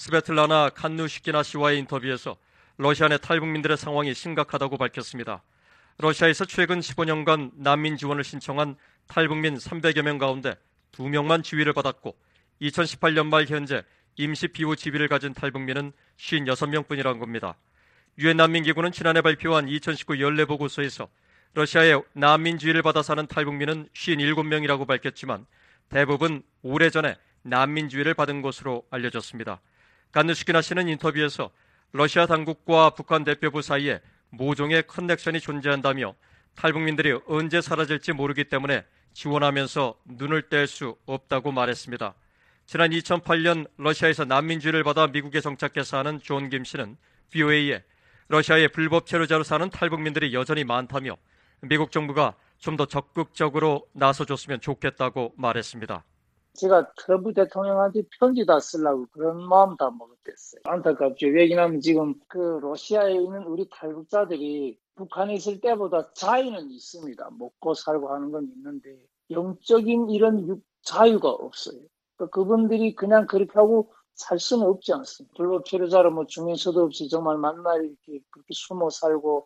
스베틀라나 칸누시키나 씨와의 인터뷰에서 러시아 내 탈북민들의 상황이 심각하다고 밝혔습니다. 러시아에서 최근 십오 년간 난민 지원을 신청한 탈북민 삼백여 명 가운데 두 명만 지위를 받았고 이천십팔 년 말 현재 임시 피오 지위를 가진 탈북민은 오십육 명뿐이라는 겁니다. 유엔 난민기구는 지난해 발표한 이천십구 연례 보고서에서 러시아의 난민 지위를 받아 사는 탈북민은 오십칠 명이라고 밝혔지만 대부분 오래전에 난민 지위를 받은 것으로 알려졌습니다. 간누시키나 씨는 인터뷰에서 러시아 당국과 북한 대표부 사이에 모종의 커넥션이 존재한다며 탈북민들이 언제 사라질지 모르기 때문에 지원하면서 눈을 뗄 수 없다고 말했습니다. 지난 이천팔 년 러시아에서 난민주의를 받아 미국에 정착해 사는 존 김 씨는 브이오에이에 러시아의 불법 체류자로 사는 탈북민들이 여전히 많다며 미국 정부가 좀 더 적극적으로 나서줬으면 좋겠다고 말했습니다. 제가 트럼프 대통령한테 편지 다 쓰려고 그런 마음 다 먹었댔어요. 안타깝죠. 왜냐하면 지금 그 러시아에 있는 우리 탈북자들이 북한에 있을 때보다 자유는 있습니다. 먹고 살고 하는 건 있는데 영적인 이런 자유가 없어요. 그분들이 그냥 그렇게 하고 살 수는 없지 않습니다. 불법 체류자로 뭐 주민서도 없이 정말 만날 이렇게 그렇게 숨어 살고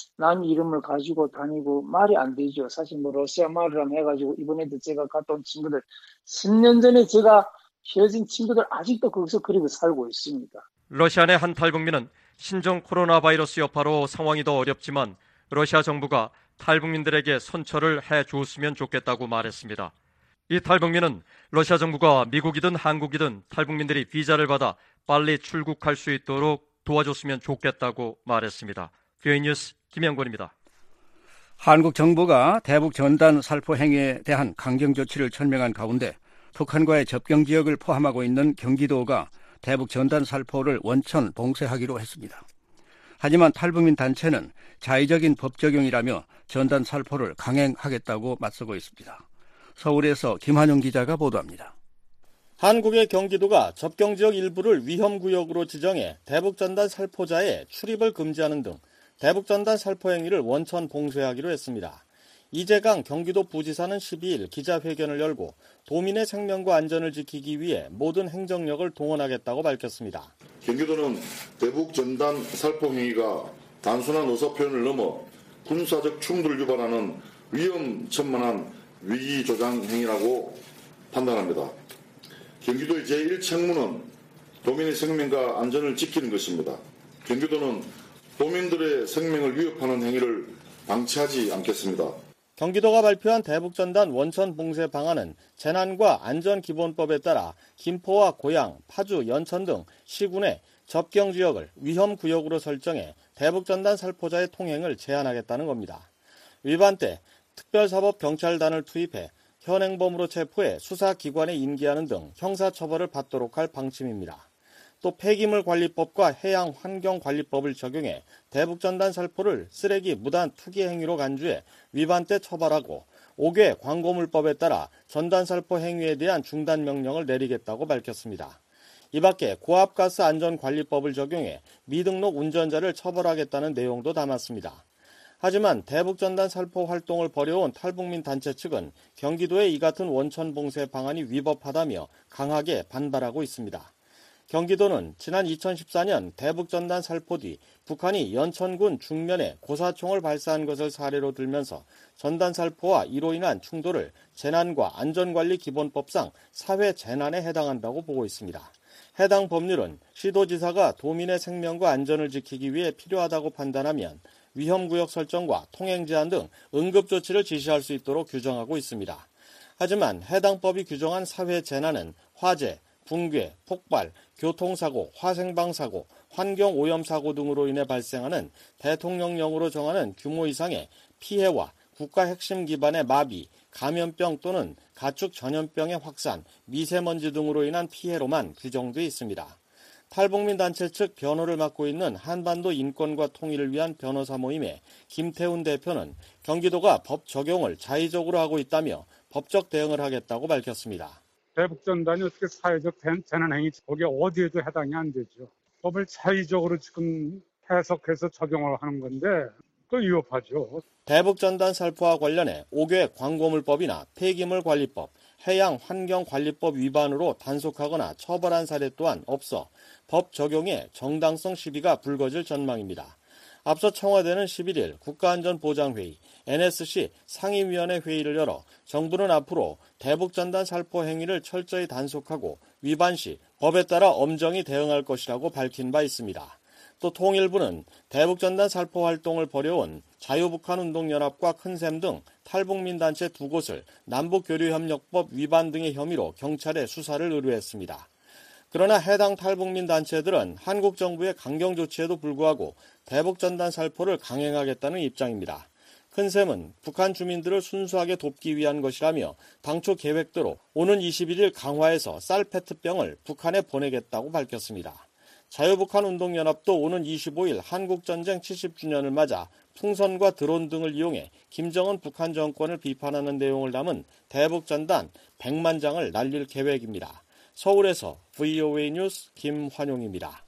남 이름을 가지고 다니고 말이 안 되죠. 사실 뭐 러시아 말을 해가지고 이번에도 제가 갔다 온 친구들 십 년 전에 제가 헤어진 친구들 아직도 거기서 그리고 살고 있습니다. 러시아 내 한 탈북민은 신종 코로나 바이러스 여파로 상황이 더 어렵지만 러시아 정부가 탈북민들에게 선처를 해줬으면 좋겠다고 말했습니다. 이 탈북민은 러시아 정부가 미국이든 한국이든 탈북민들이 비자를 받아 빨리 출국할 수 있도록 도와줬으면 좋겠다고 말했습니다. 브이오에이 뉴스 김영권입니다. 한국 정부가 대북 전단 살포 행위에 대한 강경 조치를 천명한 가운데 북한과의 접경 지역을 포함하고 있는 경기도가 대북 전단 살포를 원천 봉쇄하기로 했습니다. 하지만 탈북민 단체는 자의적인 법 적용이라며 전단 살포를 강행하겠다고 맞서고 있습니다. 서울에서 김한용 기자가 보도합니다. 한국의 경기도가 접경지역 일부를 위험구역으로 지정해 대북전단 살포자의 출입을 금지하는 등 대북전단 살포 행위를 원천 봉쇄하기로 했습니다. 이재강 경기도 부지사는 십이 일 기자회견을 열고 도민의 생명과 안전을 지키기 위해 모든 행정력을 동원하겠다고 밝혔습니다. 경기도는 대북전단 살포 행위가 단순한 의사표현을 넘어 군사적 충돌을 유발하는 위험천만한 위기조장 행위라고 판단합니다. 경기도의 제일 책무는 도민의 생명과 안전을 지키는 것입니다. 경기도는 도민들의 생명을 위협하는 행위를 방치하지 않겠습니다. 경기도가 발표한 대북전단 원천 봉쇄 방안은 재난과 안전기본법에 따라 김포와 고양, 파주, 연천 등 시군의 접경 지역을 위험구역으로 설정해 대북전단 살포자의 통행을 제한하겠다는 겁니다. 위반 때 특별사법경찰단을 투입해 현행범으로 체포해 수사기관에 인계하는 등 형사처벌을 받도록 할 방침입니다. 또 폐기물관리법과 해양환경관리법을 적용해 대북전단 살포를 쓰레기 무단 투기 행위로 간주해 위반 때 처벌하고 오 개 광고물법에 따라 전단 살포 행위에 대한 중단 명령을 내리겠다고 밝혔습니다. 이 밖에 고압가스 안전관리법을 적용해 미등록 운전자를 처벌하겠다는 내용도 담았습니다. 하지만 대북전단 살포 활동을 벌여온 탈북민 단체 측은 경기도의 이 같은 원천 봉쇄 방안이 위법하다며 강하게 반발하고 있습니다. 경기도는 지난 이천십사 년 대북전단 살포 뒤 북한이 연천군 중면에 고사총을 발사한 것을 사례로 들면서 전단 살포와 이로 인한 충돌을 재난과 안전관리기본법상 사회재난에 해당한다고 보고 있습니다. 해당 법률은 시도지사가 도민의 생명과 안전을 지키기 위해 필요하다고 판단하면 위험구역 설정과 통행 제한 등 응급조치를 지시할 수 있도록 규정하고 있습니다. 하지만 해당 법이 규정한 사회재난은 화재, 붕괴, 폭발, 교통사고, 화생방사고, 환경오염사고 등으로 인해 발생하는 대통령령으로 정하는 규모 이상의 피해와 국가 핵심 기반의 마비, 감염병 또는 가축 전염병의 확산, 미세먼지 등으로 인한 피해로만 규정돼 있습니다. 탈북민 단체 측 변호를 맡고 있는 한반도 인권과 통일을 위한 변호사 모임의 김태훈 대표는 경기도가 법 적용을 자의적으로 하고 있다며 법적 대응을 하겠다고 밝혔습니다. 대북전단이 어떻게 사회적 재난행위, 거기에 어디에도 해당이 안 되죠. 법을 자의적으로 지금 해석해서 적용을 하는 건데 그걸 위협하죠. 대북전단 살포와 관련해 오 개 광고물법이나 폐기물관리법, 해양환경관리법 위반으로 단속하거나 처벌한 사례 또한 없어 법 적용에 정당성 시비가 불거질 전망입니다. 앞서 청와대는 십일 일 국가안전보장회의 엔에스씨 상임위원회 회의를 열어 정부는 앞으로 대북전단 살포 행위를 철저히 단속하고 위반 시 법에 따라 엄정히 대응할 것이라고 밝힌 바 있습니다. 또 통일부는 대북전단 살포 활동을 벌여온 자유북한운동연합과 큰샘 등 탈북민 단체 두 곳을 남북교류협력법 위반 등의 혐의로 경찰에 수사를 의뢰했습니다. 그러나 해당 탈북민 단체들은 한국 정부의 강경 조치에도 불구하고 대북전단 살포를 강행하겠다는 입장입니다. 큰샘은 북한 주민들을 순수하게 돕기 위한 것이라며 당초 계획대로 오는 이십일 일 강화에서 쌀 페트병을 북한에 보내겠다고 밝혔습니다. 자유북한운동연합도 오는 이십오 일 한국전쟁 칠십 주년을 맞아 풍선과 드론 등을 이용해 김정은 북한 정권을 비판하는 내용을 담은 대북전단 백만 장을 날릴 계획입니다. 서울에서 브이오에이 뉴스 김환용입니다.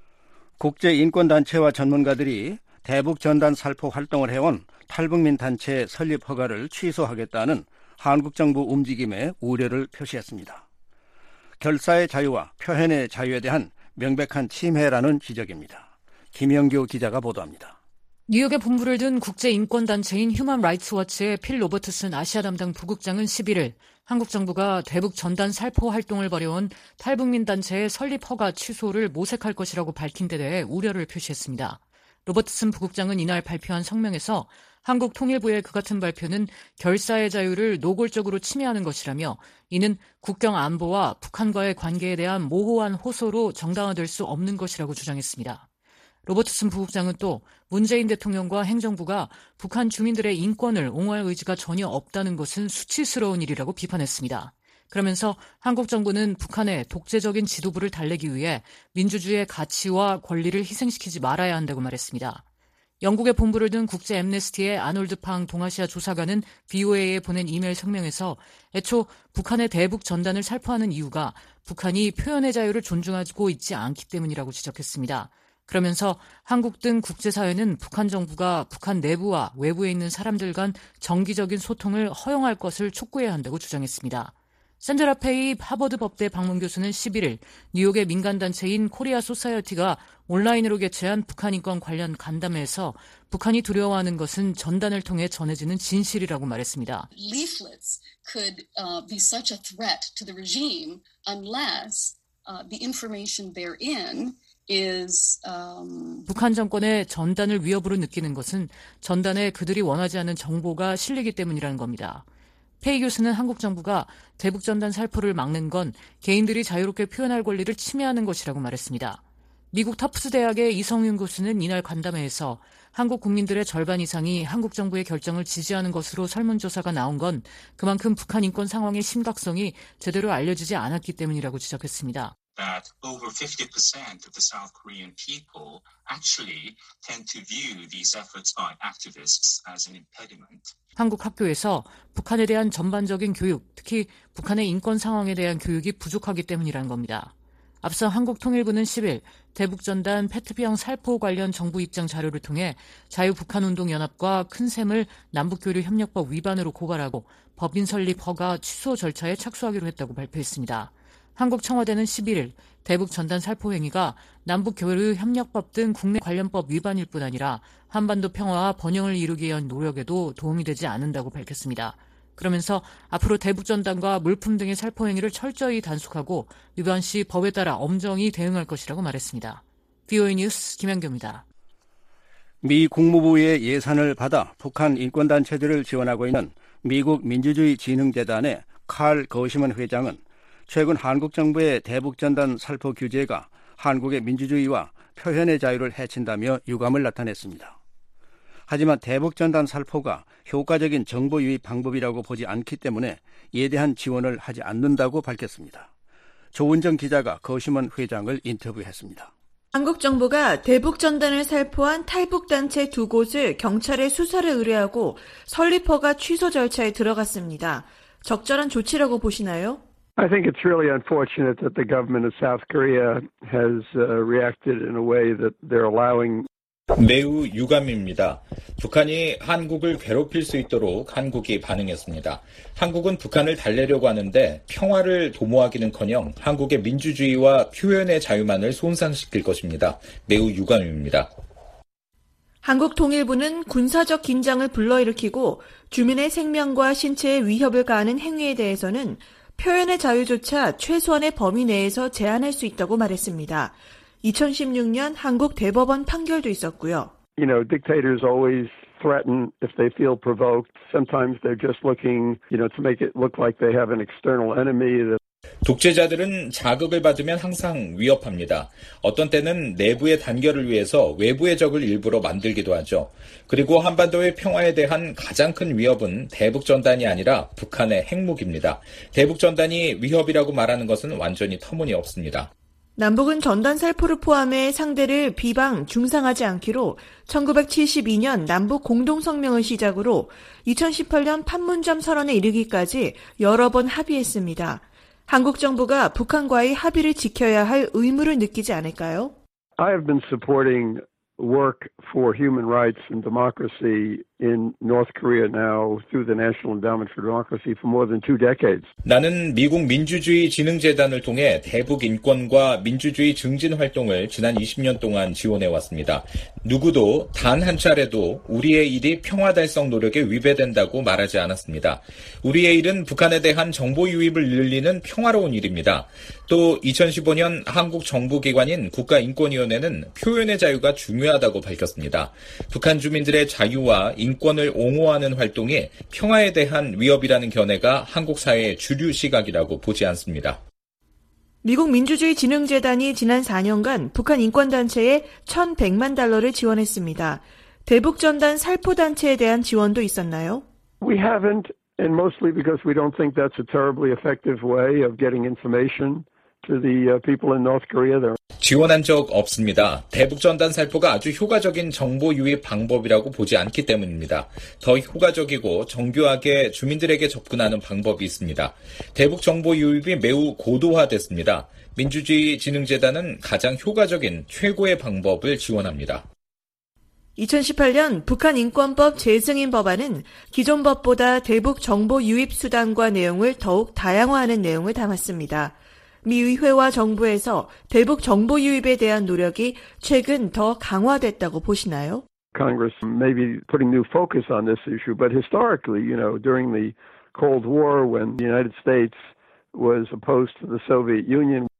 국제인권단체와 전문가들이 대북전단 살포 활동을 해온 탈북민 단체 설립 허가를 취소하겠다는 한국 정부 움직임에 우려를 표시했습니다. 결사의 자유와 표현의 자유에 대한 명백한 침해라는 지적입니다. 김영규 기자가 보도합니다. 뉴욕에 본부를 둔 국제인권단체인 휴먼 라이츠 워치의 필 로버트슨 아시아 담당 부국장은 십일 일 한국 정부가 대북 전단 살포 활동을 벌여온 탈북민 단체의 설립 허가 취소를 모색할 것이라고 밝힌 데 대해 우려를 표시했습니다. 로버트슨 부국장은 이날 발표한 성명에서 한국 통일부의 그 같은 발표는 결사의 자유를 노골적으로 침해하는 것이라며 이는 국경 안보와 북한과의 관계에 대한 모호한 호소로 정당화될 수 없는 것이라고 주장했습니다. 로버트슨 부국장은 또 문재인 대통령과 행정부가 북한 주민들의 인권을 옹호할 의지가 전혀 없다는 것은 수치스러운 일이라고 비판했습니다. 그러면서 한국 정부는 북한의 독재적인 지도부를 달래기 위해 민주주의의 가치와 권리를 희생시키지 말아야 한다고 말했습니다. 영국의 본부를 둔 국제 앰네스티의 아놀드 팡 동아시아 조사관은 브이오에이에 보낸 이메일 성명에서 애초 북한의 대북 전단을 살포하는 이유가 북한이 표현의 자유를 존중하고 있지 않기 때문이라고 지적했습니다. 그러면서 한국 등 국제사회는 북한 정부가 북한 내부와 외부에 있는 사람들 간 정기적인 소통을 허용할 것을 촉구해야 한다고 주장했습니다. 샌드라 페이 하버드 법대 방문 교수는 십일 일 뉴욕의 민간단체인 코리아 소사이어티가 온라인으로 개최한 북한 인권 관련 간담회에서 북한이 두려워하는 것은 전단을 통해 전해지는 진실이라고 말했습니다. Leaflets could uh, be such a threat to the regime unless uh, the information therein is um... 북한 정권의 전단을 위협으로 느끼는 것은 전단에 그들이 원하지 않는 정보가 실리기 때문이라는 겁니다. 페이 교수는 한국 정부가 대북 전단 살포를 막는 건 개인들이 자유롭게 표현할 권리를 침해하는 것이라고 말했습니다. 미국 터프스 대학의 이성윤 교수는 이날 간담회에서 한국 국민들의 절반 이상이 한국 정부의 결정을 지지하는 것으로 설문조사가 나온 건 그만큼 북한 인권 상황의 심각성이 제대로 알려지지 않았기 때문이라고 지적했습니다. That over fifty percent of the South Korean people actually tend to view these efforts by activists as an impediment. 한국 학교에서 북한에 대한 전반적인 교육, 특히 북한의 인권 상황에 대한 교육이 부족하기 때문이라는 겁니다. 앞서 한국통일부는 십일 대북전단 페트병 살포 관련 정부 입장 자료를 통해 자유북한운동연합과 큰샘을 남북교류협력법 위반으로 고발하고 법인 설립 허가 취소 절차에 착수하기로 했다고 발표했습니다. 한국 청와대는 십일일 대북 전단 살포 행위가 남북교류협력법 등 국내 관련법 위반일 뿐 아니라 한반도 평화와 번영을 이루기 위한 노력에도 도움이 되지 않는다고 밝혔습니다. 그러면서 앞으로 대북 전단과 물품 등의 살포 행위를 철저히 단속하고 위반 시 법에 따라 엄정히 대응할 것이라고 말했습니다. 브이오에이 뉴스 김현규입니다. 미 국무부의 예산을 받아 북한 인권단체들을 지원하고 있는 미국 민주주의진흥재단의 칼 거시먼 회장은 최근 한국 정부의 대북전단 살포 규제가 한국의 민주주의와 표현의 자유를 해친다며 유감을 나타냈습니다. 하지만 대북전단 살포가 효과적인 정보 유입 방법이라고 보지 않기 때문에 이에 대한 지원을 하지 않는다고 밝혔습니다. 조은정 기자가 거시먼 회장을 인터뷰했습니다. 한국 정부가 대북전단을 살포한 탈북단체 두 곳을 경찰에 수사를 의뢰하고 설립허가 취소 절차에 들어갔습니다. 적절한 조치라고 보시나요? I think it's really unfortunate that the government of South Korea has uh, reacted in a way that they're allowing. 매우 유감입니다. 북한이 한국을 괴롭힐 수 있도록 한국이 반응했습니다. 한국은 북한을 달래려고 하는데 평화를 도모하기는커녕 한국의 민주주의와 표현의 자유만을 손상시킬 것입니다. 매우 유감입니다. 한국통일부는 군사적 긴장을 불러일으키고 주민의 생명과 신체에 위협을 가하는 행위에 대해서는 표현의 자유조차 최소한의 범위 내에서 제한할 수 있다고 말했습니다. 이천십육 년 한국 대법원 판결도 있었고요. You know, dictators always threaten if they feel provoked. Sometimes they're just looking, you know, to make it look like they have an external enemy. 독재자들은 자극을 받으면 항상 위협합니다. 어떤 때는 내부의 단결을 위해서 외부의 적을 일부러 만들기도 하죠. 그리고 한반도의 평화에 대한 가장 큰 위협은 대북전단이 아니라 북한의 핵무기입니다. 대북전단이 위협이라고 말하는 것은 완전히 터무니없습니다. 남북은 전단 살포를 포함해 상대를 비방, 중상하지 않기로 천구백칠십이 년 남북 공동성명을 시작으로 이천십팔 년 판문점 선언에 이르기까지 여러 번 합의했습니다. 한국 정부가 북한과의 합의를 지켜야 할 의무를 느끼지 않을까요? I have been supporting work for human rights and democracy in North Korea now through the National Endowment for Democracy for more than two decades. 나는 미국 민주주의 진흥재단을 통해 대북 인권과 민주주의 증진 활동을 지난 이십 년 동안 지원해 왔습니다. 누구도 단 한 차례도 우리의 일이 평화 달성 노력에 위배된다고 말하지 않았습니다. 우리의 일은 북한에 대한 정보 유입을 늘리는 평화로운 일입니다. 또 이천십오 년 한국 정부기관인 국가인권위원회는 표현의 자유가 중요하다고 밝혔습니다. 북한 주민들의 자유와 인권을 옹호하는 활동이 평화에 대한 위협이라는 견해가 한국 사회의 주류 시각이라고 보지 않습니다. 미국 민주주의진흥재단이 지난 사 년간 북한 인권단체에 천백만 달러를 지원했습니다. 대북전단 살포단체에 대한 지원도 있었나요? We haven't, and mostly because we don't think that's a terribly effective way of getting information to the people in North Korea. 지원한 적 없습니다. 대북전단 살포가 아주 효과적인 정보 유입 방법이라고 보지 않기 때문입니다. 더 효과적이고 정교하게 주민들에게 접근하는 방법이 있습니다. 대북 정보 유입이 매우 고도화됐습니다. 민주주의 진흥재단은 가장 효과적인 최고의 방법을 지원합니다. 이천십팔 년 북한 인권법 재승인 법안은 기존 법보다 대북 정보 유입 수단과 내용을 더욱 다양화하는 내용을 담았습니다. 미 의회와 정부에서 대북 정보 유입에 대한 노력이 최근 더 강화됐다고 보시나요? Congress may be putting new focus on this issue, but historically, you know, during the Cold War when the United States was opposed to the Soviet Union.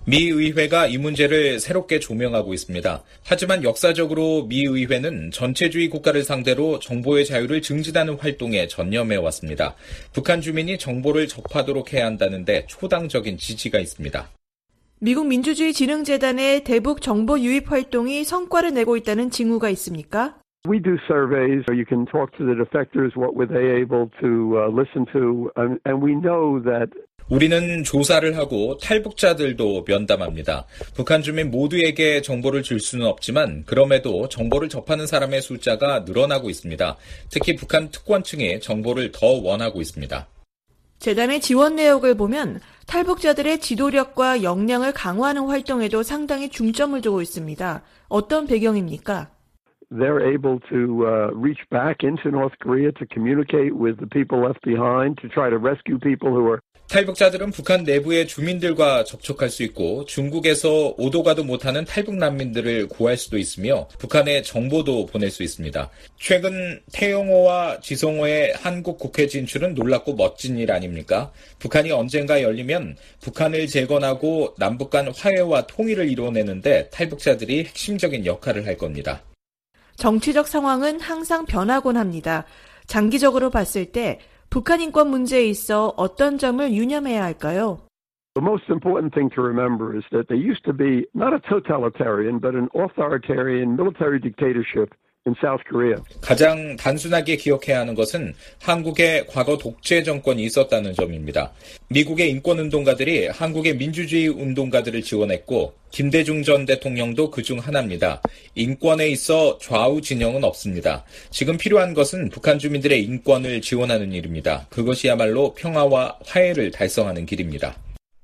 미 의회가 이 문제를 새롭게 조명하고 있습니다. 하지만 역사적으로 미 의회는 전체주의 국가를 상대로 정보의 자유를 증진하는 활동에 전념해 왔습니다. 북한 주민이 정보를 접하도록 해야 한다는데 초당적인 지지가 있습니다. 미국 민주주의진흥재단의 대북 정보 유입 활동이 성과를 내고 있다는 징후가 있습니까? We do surveys, so you can talk to the defectors, what were they able to uh, listen to, and, and we know that 우리는 조사를 하고 탈북자들도 면담합니다. 북한 주민 모두에게 정보를 줄 수는 없지만 그럼에도 정보를 접하는 사람의 숫자가 늘어나고 있습니다. 특히 북한 특권층이 정보를 더 원하고 있습니다. 재단의 지원 내역을 보면 탈북자들의 지도력과 역량을 강화하는 활동에도 상당히 중점을 두고 있습니다. 어떤 배경입니까? They're able to uh, reach back into North Korea to communicate with the people left behind, to try to rescue people who are 탈북자들은 북한 내부의 주민들과 접촉할 수 있고 중국에서 오도 가도 못하는 탈북 난민들을 구할 수도 있으며 북한에 정보도 보낼 수 있습니다. 최근 태영호와 지성호의 한국 국회 진출은 놀랍고 멋진 일 아닙니까? 북한이 언젠가 열리면 북한을 재건하고 남북 간 화해와 통일을 이뤄내는데 탈북자들이 핵심적인 역할을 할 겁니다. 정치적 상황은 항상 변하곤 합니다. 장기적으로 봤을 때 북한 인권 문제에 있어 어떤 점을 유념해야 할까요? The most important thing to remember is that there used to be not a totalitarian but an authoritarian military dictatorship in South Korea. 가장 단순하게 기억해야 하는 것은 한국의 과거 독재 정권이 있었다는 점입니다. 미국의 인권운동가들이 한국의 민주주의 운동가들을 지원했고 김대중 전 대통령도 그중 하나입니다. 인권에 있어 좌우 진영은 없습니다. 지금 필요한 것은 북한 주민들의 인권을 지원하는 일입니다. 그것이야말로 평화와 화해를 달성하는 길입니다.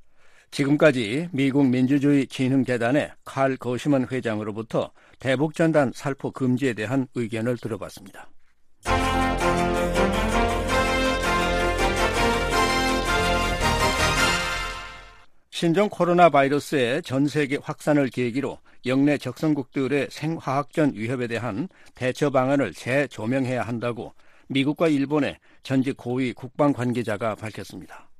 지금까지 미국 민주주의진흥재단의 칼 거시먼 회장으로부터 대북전단 살포 금지에 대한 의견을 들어봤습니다. 신종 코로나 바이러스의 전 세계 확산을 계기로 영내 적성국들의 생화학전 위협에 대한 대처 방안을 재조명해야 한다고 미국과 일본의 전직 고위 국방 관계자가 밝혔습니다.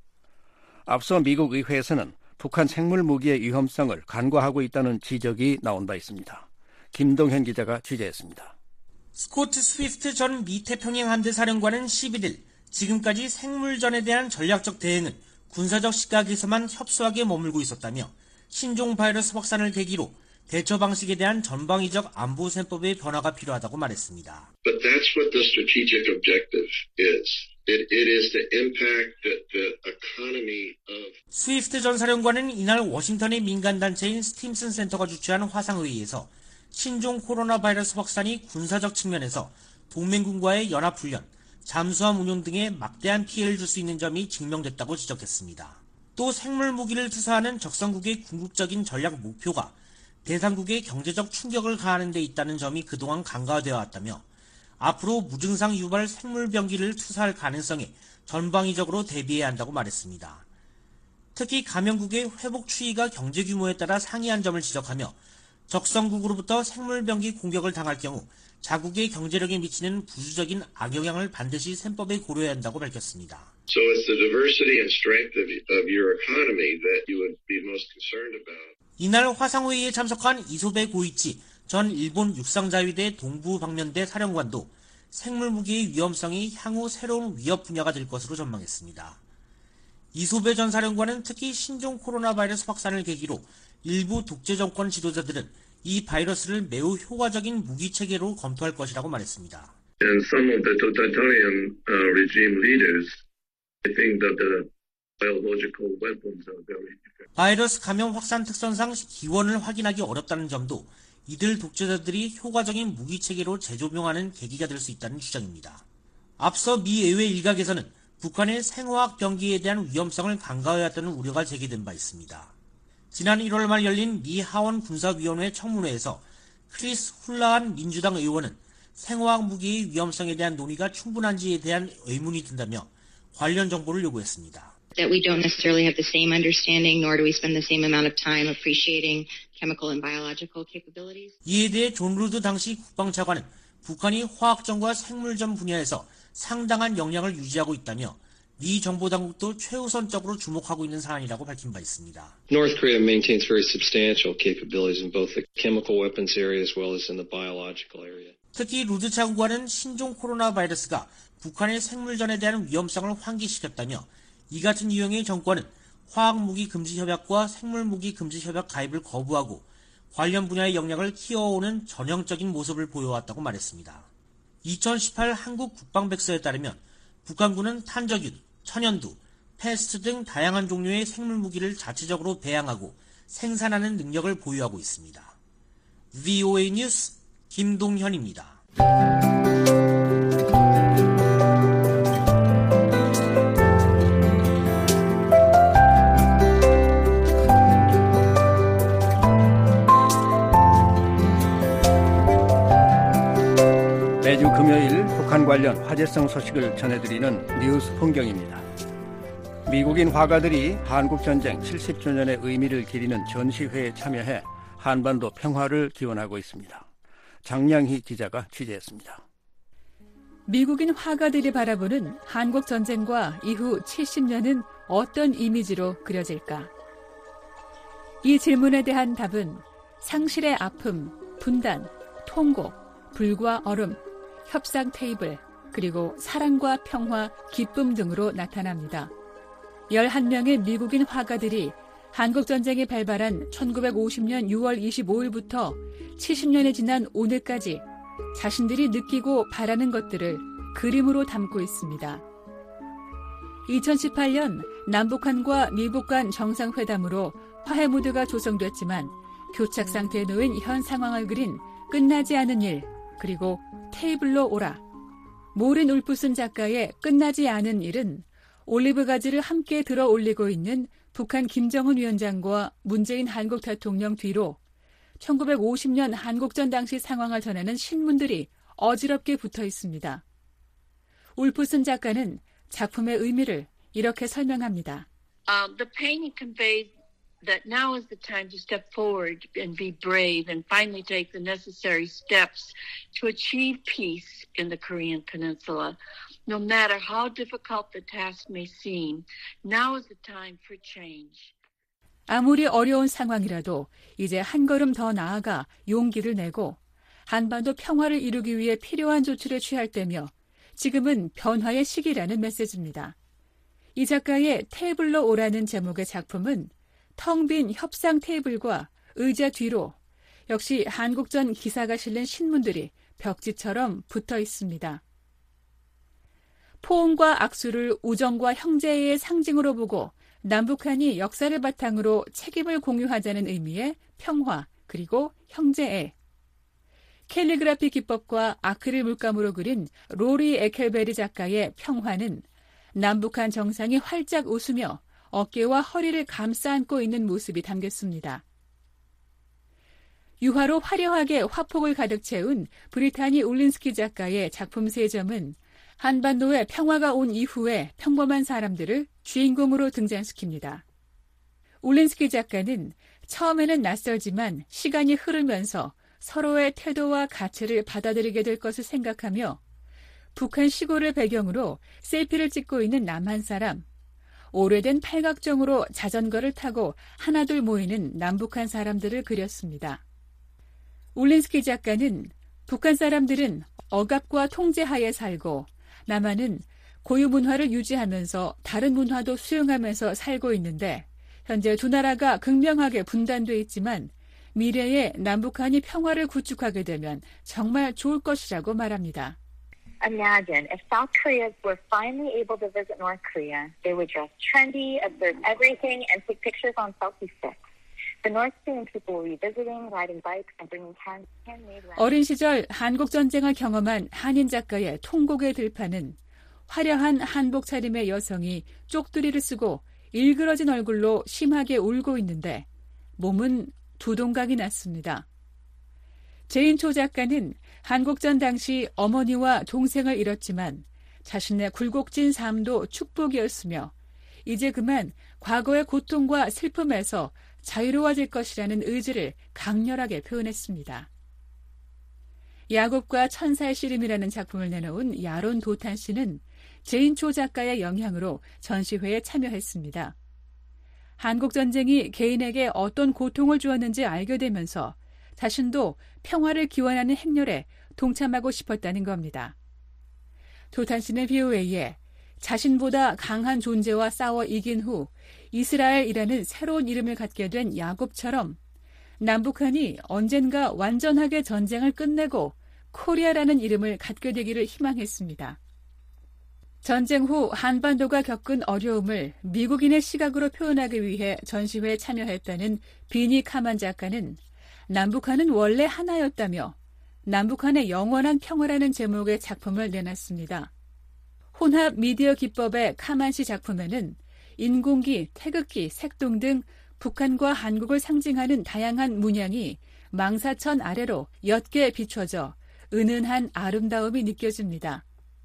앞서 미국 의회에서는 북한 생물무기의 위험성을 간과하고 있다는 지적이 나온 바 있습니다. 김동현 기자가 취재했습니다. 스코트 스위프트 전 미태평양 함대 사령관은 십일 일 지금까지 생물전에 대한 전략적 대응은 군사적 시각에서만 협소하게 머물고 있었다며 신종 바이러스 확산을 계기로 대처 방식에 대한 전방위적 안보 셈법의 변화가 필요하다고 말했습니다. But that's what the strategic objective is. It, it is to impact the, the economy of. 스위프트 전 사령관은 이날 워싱턴의 민간단체인 스팀슨 센터가 주최한 화상회의에서 신종 코로나 바이러스 확산이 군사적 측면에서 동맹군과의 연합훈련, 잠수함 운용 등에 막대한 피해를 줄 수 있는 점이 증명됐다고 지적했습니다. 또 생물무기를 투사하는 적성국의 궁극적인 전략 목표가 대상국의 경제적 충격을 가하는 데 있다는 점이 그동안 간과되어 왔다며 앞으로 무증상 유발 생물병기를 투사할 가능성에 전방위적으로 대비해야 한다고 말했습니다. 특히 감염국의 회복 추이가 경제 규모에 따라 상이한 점을 지적하며 적성국으로부터 생물병기 공격을 당할 경우 자국의 경제력에 미치는 부수적인 악영향을 반드시 셈법에 고려해야 한다고 밝혔습니다. So it's the diversity and strength of, of your economy that you would be most concerned about. 이날 화상회의에 참석한 이소베 고이치 전 일본 육상자위대 동부방면대 사령관도 생물무기의 위험성이 향후 새로운 위협 분야가 될 것으로 전망했습니다. 이소베 전 사령관은 특히 신종 코로나 바이러스 확산을 계기로 일부 독재 정권 지도자들은 이 바이러스를 매우 효과적인 무기체계로 검토할 것이라고 말했습니다. And some of the totalitarian uh, regime leaders, I think that the biological weapons are very effective. 바이러스 감염 확산 특성상 기원을 확인하기 어렵다는 점도 이들 독재자들이 효과적인 무기체계로 재조명하는 계기가 될 수 있다는 주장입니다. 앞서 미 의회 일각에서는 북한의 생화학 병기에 대한 위험성을 간과해왔다는 우려가 제기된 바 있습니다. 지난 일월 말 열린 미 하원 군사위원회 청문회에서 크리스 훌라한 민주당 의원은 생화학 무기의 위험성에 대한 논의가 충분한지에 대한 의문이 든다며 관련 정보를 요구했습니다. That we don't necessarily have the same understanding, nor do we spend the same amount of time appreciating chemical and biological capabilities. 이에 대해 존 루드 당시 국방차관은 북한이 화학전과 생물전 분야에서 상당한 역량을 유지하고 있다며 미 정보당국도 최우선적으로 주목하고 있는 사안이라고 밝힌 바 있습니다. North Korea maintains very substantial capabilities in both the chemical weapons area as well as in the biological area. 특히 루드 차관은 신종 코로나 바이러스가 북한의 생물전에 대한 위험성을 환기시켰다며 이 같은 유형의 정권은 화학무기 금지 협약과 생물무기 금지 협약 가입을 거부하고 관련 분야의 역량을 키워오는 전형적인 모습을 보여왔다고 말했습니다. 이천십팔 한국 국방백서에 따르면 북한군은 탄저균, 천연두, 패스트 등 다양한 종류의 생물무기를 자체적으로 배양하고 생산하는 능력을 보유하고 있습니다. 브이오에이 뉴스 김동현입니다. 매주 금요일 북한 관련 화제성 소식을 전해드리는 뉴스 풍경입니다. 미국인 화가들이 한국전쟁 칠십 주년의 의미를 기리는 전시회에 참여해 한반도 평화를 기원하고 있습니다. 장량희 기자가 취재했습니다. 미국인 화가들이 바라보는 한국전쟁과 이후 칠십 년은 어떤 이미지로 그려질까? 이 질문에 대한 답은 상실의 아픔, 분단, 통곡, 불과 얼음, 협상 테이블, 그리고 사랑과 평화, 기쁨 등으로 나타납니다. 열한 명의 미국인 화가들이 한국전쟁이 발발한 천구백오십 년 유월 이십오일부터 칠십 년이 지난 오늘까지 자신들이 느끼고 바라는 것들을 그림으로 담고 있습니다. 이천십팔 년 남북한과 미북 간 정상회담으로 화해 무드가 조성됐지만 교착 상태에 놓인 현 상황을 그린 끝나지 않은 일, 그리고 테이블로 오라. 모린 울프슨 작가의 끝나지 않은 일은 올리브 가지를 함께 들어 올리고 있는 북한 김정은 위원장과 문재인 한국 대통령 뒤로 천구백오십 년 한국전 당시 상황을 전하는 신문들이 어지럽게 붙어 있습니다. 울프슨 작가는 작품의 의미를 이렇게 설명합니다. Uh, the painting conveys that now is the time to step forward and be brave and finally take the necessary steps to achieve peace in the Korean Peninsula. No matter how difficult the task may seem, now is the time for change. 아무리 어려운 상황이라도 이제 한 걸음 더 나아가 용기를 내고 한반도 평화를 이루기 위해 필요한 조치를 취할 때며 지금은 변화의 시기라는 메시지입니다. 이 작가의 테이블로 오라는 제목의 작품은 텅 빈 협상 테이블과 의자 뒤로 역시 한국전 기사가 실린 신문들이 벽지처럼 붙어 있습니다. 포옹과 악수를 우정과 형제의 상징으로 보고 남북한이 역사를 바탕으로 책임을 공유하자는 의미의 평화 그리고 형제애. 캘리그라피 기법과 아크릴 물감으로 그린 로리 에켈베리 작가의 평화는 남북한 정상이 활짝 웃으며 어깨와 허리를 감싸 안고 있는 모습이 담겼습니다. 유화로 화려하게 화폭을 가득 채운 브리타니 울린스키 작가의 작품 세 점은 한반도에 평화가 온 이후에 평범한 사람들을 주인공으로 등장시킵니다. 울린스키 작가는 처음에는 낯설지만 시간이 흐르면서 서로의 태도와 가치를 받아들이게 될 것을 생각하며 북한 시골을 배경으로 셀피를 찍고 있는 남한 사람, 오래된 팔각정으로 자전거를 타고 하나둘 모이는 남북한 사람들을 그렸습니다. 울린스키 작가는 북한 사람들은 억압과 통제하에 살고 남한은 고유 문화를 유지하면서 다른 문화도 수용하면서 살고 있는데 현재 두 나라가 극명하게 분단돼 있지만 미래에 남북한이 평화를 구축하게 되면 정말 좋을 것이라고 말합니다. Imagine if South Koreans were finally able to visit North Korea, they would dress trendy, observe everything, and take pictures on selfie sticks. The North Korean people will be visiting, riding bikes, and bringing hand, handmade lanterns. 어린 시절 한국 전쟁을 경험한 한인 작가의 통곡의 들판은 화려한 한복 차림의 여성이 쪽두리를 쓰고 일그러진 얼굴로 심하게 울고 있는데 몸은 두 동강이 났습니다. 제인초 작가는 한국전 당시 어머니와 동생을 잃었지만 자신의 굴곡진 삶도 축복이었으며 이제 그만 과거의 고통과 슬픔에서 자유로워질 것이라는 의지를 강렬하게 표현했습니다. 야곱과 천사의 씨름이라는 작품을 내놓은 야론 도탄 씨는 제인초 작가의 영향으로 전시회에 참여했습니다. 한국전쟁이 개인에게 어떤 고통을 주었는지 알게 되면서 자신도 평화를 기원하는 행렬에 동참하고 싶었다는 겁니다. 도탄 씨는 브이오에이에 자신보다 강한 존재와 싸워 이긴 후 이스라엘이라는 새로운 이름을 갖게 된 야곱처럼 남북한이 언젠가 완전하게 전쟁을 끝내고 코리아라는 이름을 갖게 되기를 희망했습니다. 전쟁 후 한반도가 겪은 어려움을 미국인의 시각으로 표현하기 위해 전시회에 참여했다는 비니 카만 작가는 남북한은 원래 하나였다며 남북한의 영원한 평화라는 제목의 작품을 내놨습니다. 혼합 미디어 기법의 카만 씨 작품에는 인공기, 태극기, 색동 등 북한과 한국을 상징하는 다양한 문양이 망사천 아래로 옅게 비춰져 은은한 아름다움이 느껴집니다.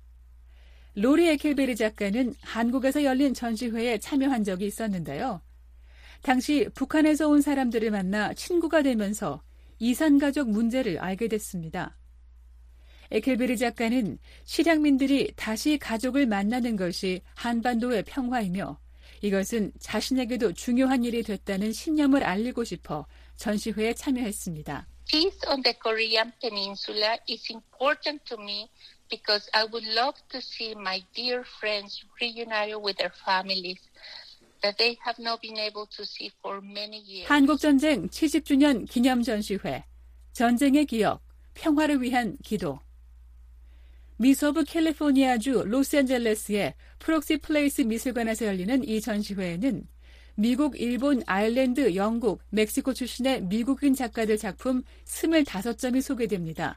로리 에켈베리 작가는 한국에서 열린 전시회에 참여한 적이 있었는데요. 당시 북한에서 온 사람들을 만나 친구가 되면서 이산가족 문제를 알게 됐습니다. 에켈베리 작가는 실향민들이 다시 가족을 만나는 것이 한반도의 평화이며 이것은 자신에게도 중요한 일이 됐다는 신념을 알리고 싶어 전시회에 참여했습니다. Peace on the Korean Peninsula is important to me because I would love to see my dear friends reunited with their families that they have not been able to see for many years. 한국전쟁 칠십 주년 기념 전시회, 전쟁의 기억, 평화를 위한 기도. 미서부 캘리포니아주 로스앤젤레스의 프록시 플레이스 미술관에서 열리는 이 전시회에는 미국, 일본, 아일랜드, 영국, 멕시코 출신의 미국인 작가들 작품 스물다섯 점이 소개됩니다.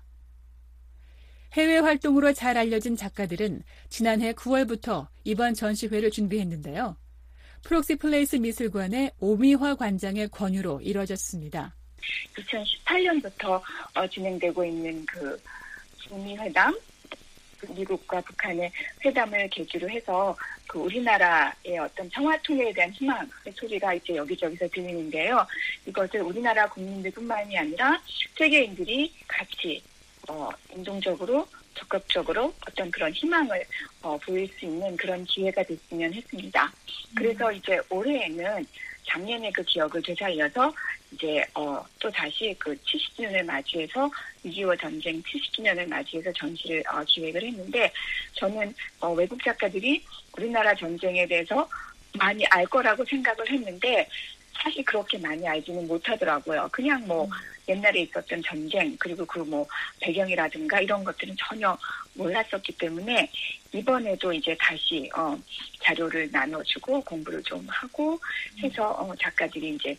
해외 활동으로 잘 알려진 작가들은 지난해 구월부터 이번 전시회를 준비했는데요. 프록시 플레이스 미술관의 오미화 관장의 권유로 이뤄졌습니다. 이천십팔 년부터 어, 진행되고 있는 그 북미 회담, 미국과 북한의 회담을 계기로 해서 그 우리나라의 어떤 평화 통일에 대한 희망의 소리가 이제 여기저기서 들리는데요. 이것을 우리나라 국민들뿐만이 아니라 세계인들이 같이 어, 인동적으로 적극적으로 어떤 그런 희망을 어, 보일 수 있는 그런 기회가 됐으면 했습니다. 그래서 이제 올해에는 작년의 그 기억을 되살려서 이제 어, 또 다시 그 칠십 주년을 맞이해서 육이오 전쟁 칠십 주년을 맞이해서 전시를 어, 기획을 했는데 저는 어, 외국 작가들이 우리나라 전쟁에 대해서 많이 알 거라고 생각을 했는데 사실 그렇게 많이 알지는 못하더라고요. 그냥 뭐 음. 옛날에 있었던 전쟁 그리고 그 뭐 배경이라든가 이런 것들은 전혀 몰랐었기 때문에 이번에도 이제 다시 어, 자료를 나눠주고 공부를 좀 하고 해서 어, 작가들이 이제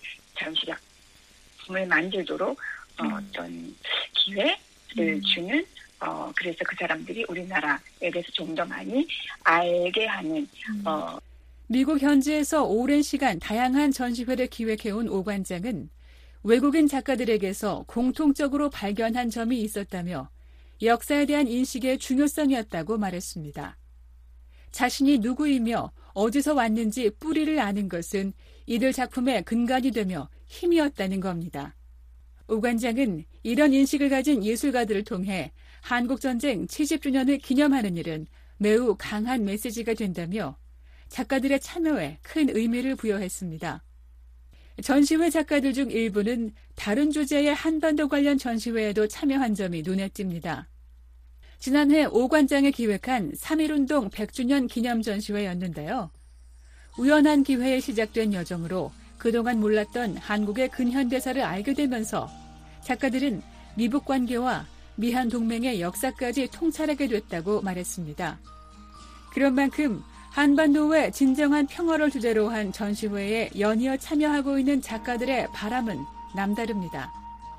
전시작품을 만들도록 어, 어떤 기회를 음. 주는 어, 그래서 그 사람들이 우리나라에 대해서 좀 더 많이 알게 하는 음. 어, 미국 현지에서 오랜 시간 다양한 전시회를 기획해온 오 관장은 외국인 작가들에게서 공통적으로 발견한 점이 있었다며 역사에 대한 인식의 중요성이었다고 말했습니다. 자신이 누구이며 어디서 왔는지 뿌리를 아는 것은 이들 작품의 근간이 되며 힘이었다는 겁니다. 오 관장은 이런 인식을 가진 예술가들을 통해 한국전쟁 칠십 주년을 기념하는 일은 매우 강한 메시지가 된다며 작가들의 참여에 큰 의미를 부여했습니다. 전시회 작가들 중 일부는 다른 주제의 한반도 관련 전시회에도 참여한 점이 눈에 띕니다. 지난해 오 관장이 기획한 삼일운동 백 주년 기념 전시회였는데요. 우연한 기회에 시작된 여정으로 그동안 몰랐던 한국의 근현대사를 알게 되면서 작가들은 미북 관계와 미한 동맹의 역사까지 통찰하게 됐다고 말했습니다. 그런 만큼 한반도의 진정한 평화를 주제로 한 전시회에 연이어 참여하고 있는 작가들의 바람은 남다릅니다.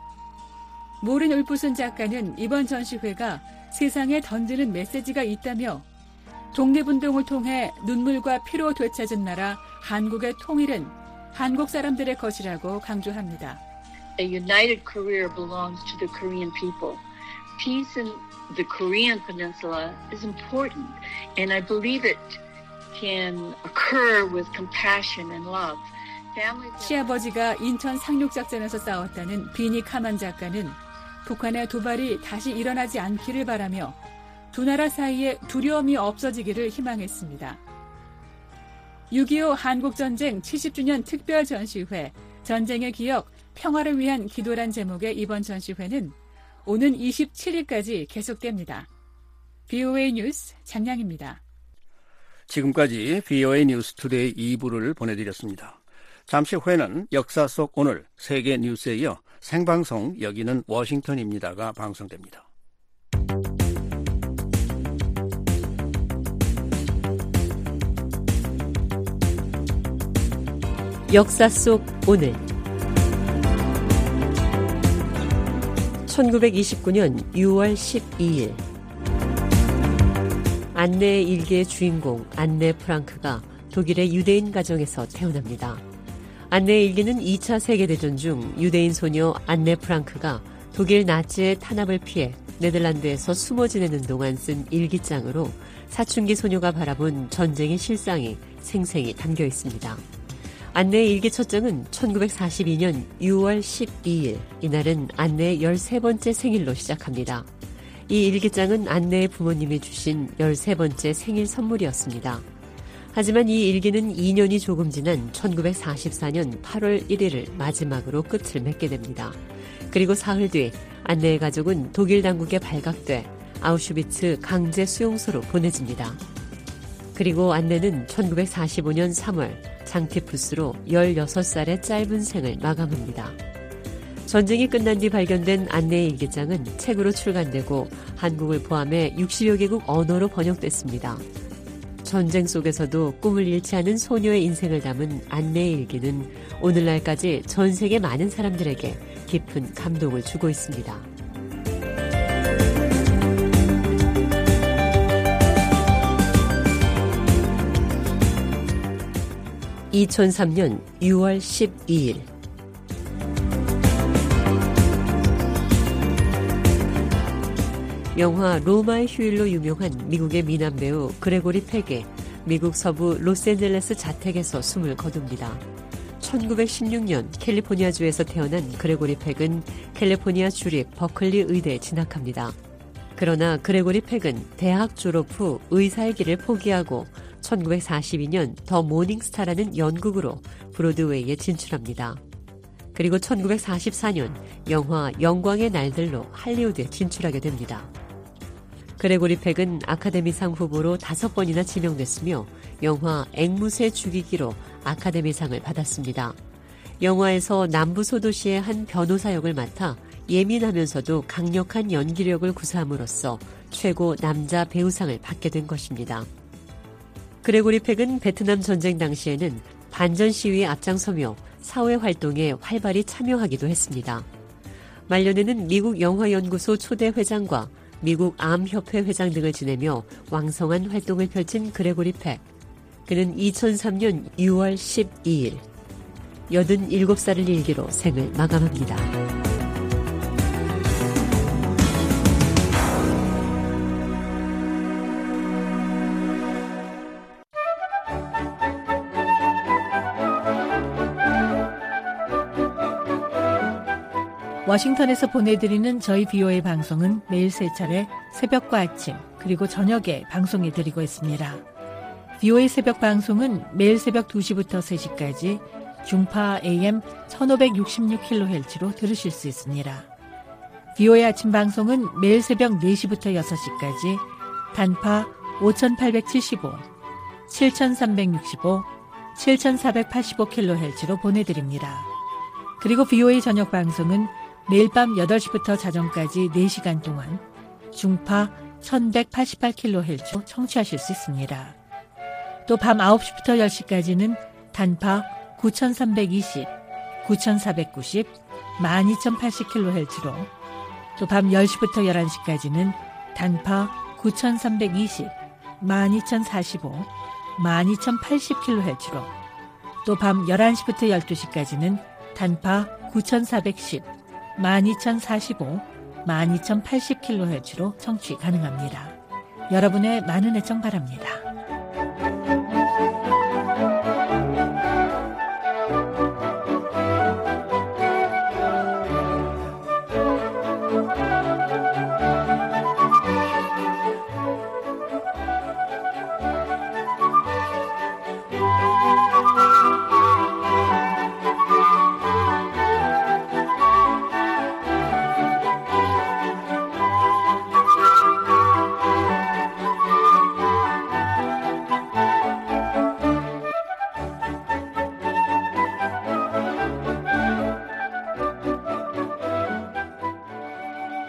모린 울프슨 작가는 이번 전시회가 세상에 던지는 메시지가 있다며 독립운동을 통해 눈물과 피로 되찾은 나라 한국의 통일은 한국 사람들의 것이라고 강조합니다. A united Korea belongs to the Korean people. Peace in the Korean peninsula is important, and I believe it can occur with compassion and love. 시아버지가 인천 상륙작전에서 싸웠다는 비니 카만 작가는 북한의 도발이 다시 일어나지 않기를 바라며 두 나라 사이에 두려움이 없어지기를 희망했습니다. 육이오 한국전쟁 칠십 주년 특별전시회 전쟁의 기억, 평화를 위한 기도란 제목의 이번 전시회는 오는 이십칠 일까지 계속됩니다. 브이오에이 뉴스 장량입니다. 지금까지 브이오에이 뉴스 투데이 이 부를 보내드렸습니다. 잠시 후에는 역사 속 오늘 세계 뉴스에 이어 생방송 여기는 워싱턴입니다가 방송됩니다. 역사 속 오늘 천구백이십구 년 유월 십이일 안네의 일기의 주인공 안네 프랑크가 독일의 유대인 가정에서 태어납니다. 안네의 일기는 이 차 세계대전 중 유대인 소녀 안네 프랑크가 독일 나치의 탄압을 피해 네덜란드에서 숨어 지내는 동안 쓴 일기장으로 사춘기 소녀가 바라본 전쟁의 실상이 생생히 담겨 있습니다. 안네의 일기 첫 장은 천구백사십이 년 유월 십이일, 이날은 안네의 열세 번째 생일로 시작합니다. 이 일기장은 안네의 부모님이 주신 열세 번째 생일 선물이었습니다. 하지만 이 일기는 이 년이 조금 지난 천구백사십사 년 팔월 일일을 마지막으로 끝을 맺게 됩니다. 그리고 사흘 뒤 안네의 가족은 독일 당국에 발각돼 아우슈비츠 강제 수용소로 보내집니다. 그리고 안네는 천구백사십오 년 삼월 장티푸스로 열여섯 살의 짧은 생을 마감합니다. 전쟁이 끝난 뒤 발견된 안네의 일기장은 책으로 출간되고 한국을 포함해 육십여 개국 언어로 번역됐습니다. 전쟁 속에서도 꿈을 잃지 않은 소녀의 인생을 담은 안네의 일기는 오늘날까지 전 세계 많은 사람들에게 깊은 감동을 주고 있습니다. 이천삼 년 유월 십이일 영화 로마의 휴일로 유명한 미국의 미남 배우 그레고리 팩이 미국 서부 로스앤젤레스 자택에서 숨을 거둡니다. 천구백십육 년 캘리포니아주에서 태어난 그레고리 팩은 캘리포니아 주립 버클리 의대에 진학합니다. 그러나 그레고리 팩은 대학 졸업 후 의사의 길을 포기하고 천구백사십이 년 더 모닝스타라는 연극으로 브로드웨이에 진출합니다. 그리고 천구백사십사 년 영화 영광의 날들로 할리우드에 진출하게 됩니다. 그레고리 팩은 아카데미상 후보로 다섯 번이나 지명됐으며 영화 앵무새 죽이기로 아카데미상을 받았습니다. 영화에서 남부 소도시의 한 변호사 역을 맡아 예민하면서도 강력한 연기력을 구사함으로써 최고 남자 배우상을 받게 된 것입니다. 그레고리 팩은 베트남 전쟁 당시에는 반전 시위에 앞장서며 사회 활동에 활발히 참여하기도 했습니다. 말년에는 미국 영화연구소 초대 회장과 미국 암협회 회장 등을 지내며 왕성한 활동을 펼친 그레고리 팩. 그는 이천삼 년 유월 십이일 여든일곱 살을 일기로 생을 마감합니다. 워싱턴에서 보내드리는 저희 브이오에이 방송은 매일 세 차례 새벽과 아침 그리고 저녁에 방송해드리고 있습니다. 브이오에이 새벽 방송은 매일 새벽 두 시부터 세 시까지 중파 에이엠 천오백육십육 킬로헤르츠로 들으실 수 있습니다. 브이오에이 아침 방송은 매일 새벽 네 시부터 여섯 시까지 단파 오천팔백칠십오, 칠천삼백육십오, 칠천사백팔십오 킬로헤르츠로 보내드립니다. 그리고 브이오에이 저녁 방송은 매일 밤 여덟 시부터 자정까지 네 시간 동안 중파 천백팔십팔 킬로헤르츠로 청취하실 수 있습니다. 또 밤 아홉 시부터 열 시까지는 단파 구천삼백이십, 구천사백구십, 만 이천팔십 킬로헤르츠로 또 밤 열 시부터 열한 시까지는 단파 구천삼백이십, 만 이천사십오, 만 이천팔십 킬로헤르츠로 또 밤 열한 시부터 열두 시까지는 단파 구천사백십, 만 이천사십오, 만 이천팔십 킬로헤르츠로 청취 가능합니다. 여러분의 많은 애청 바랍니다.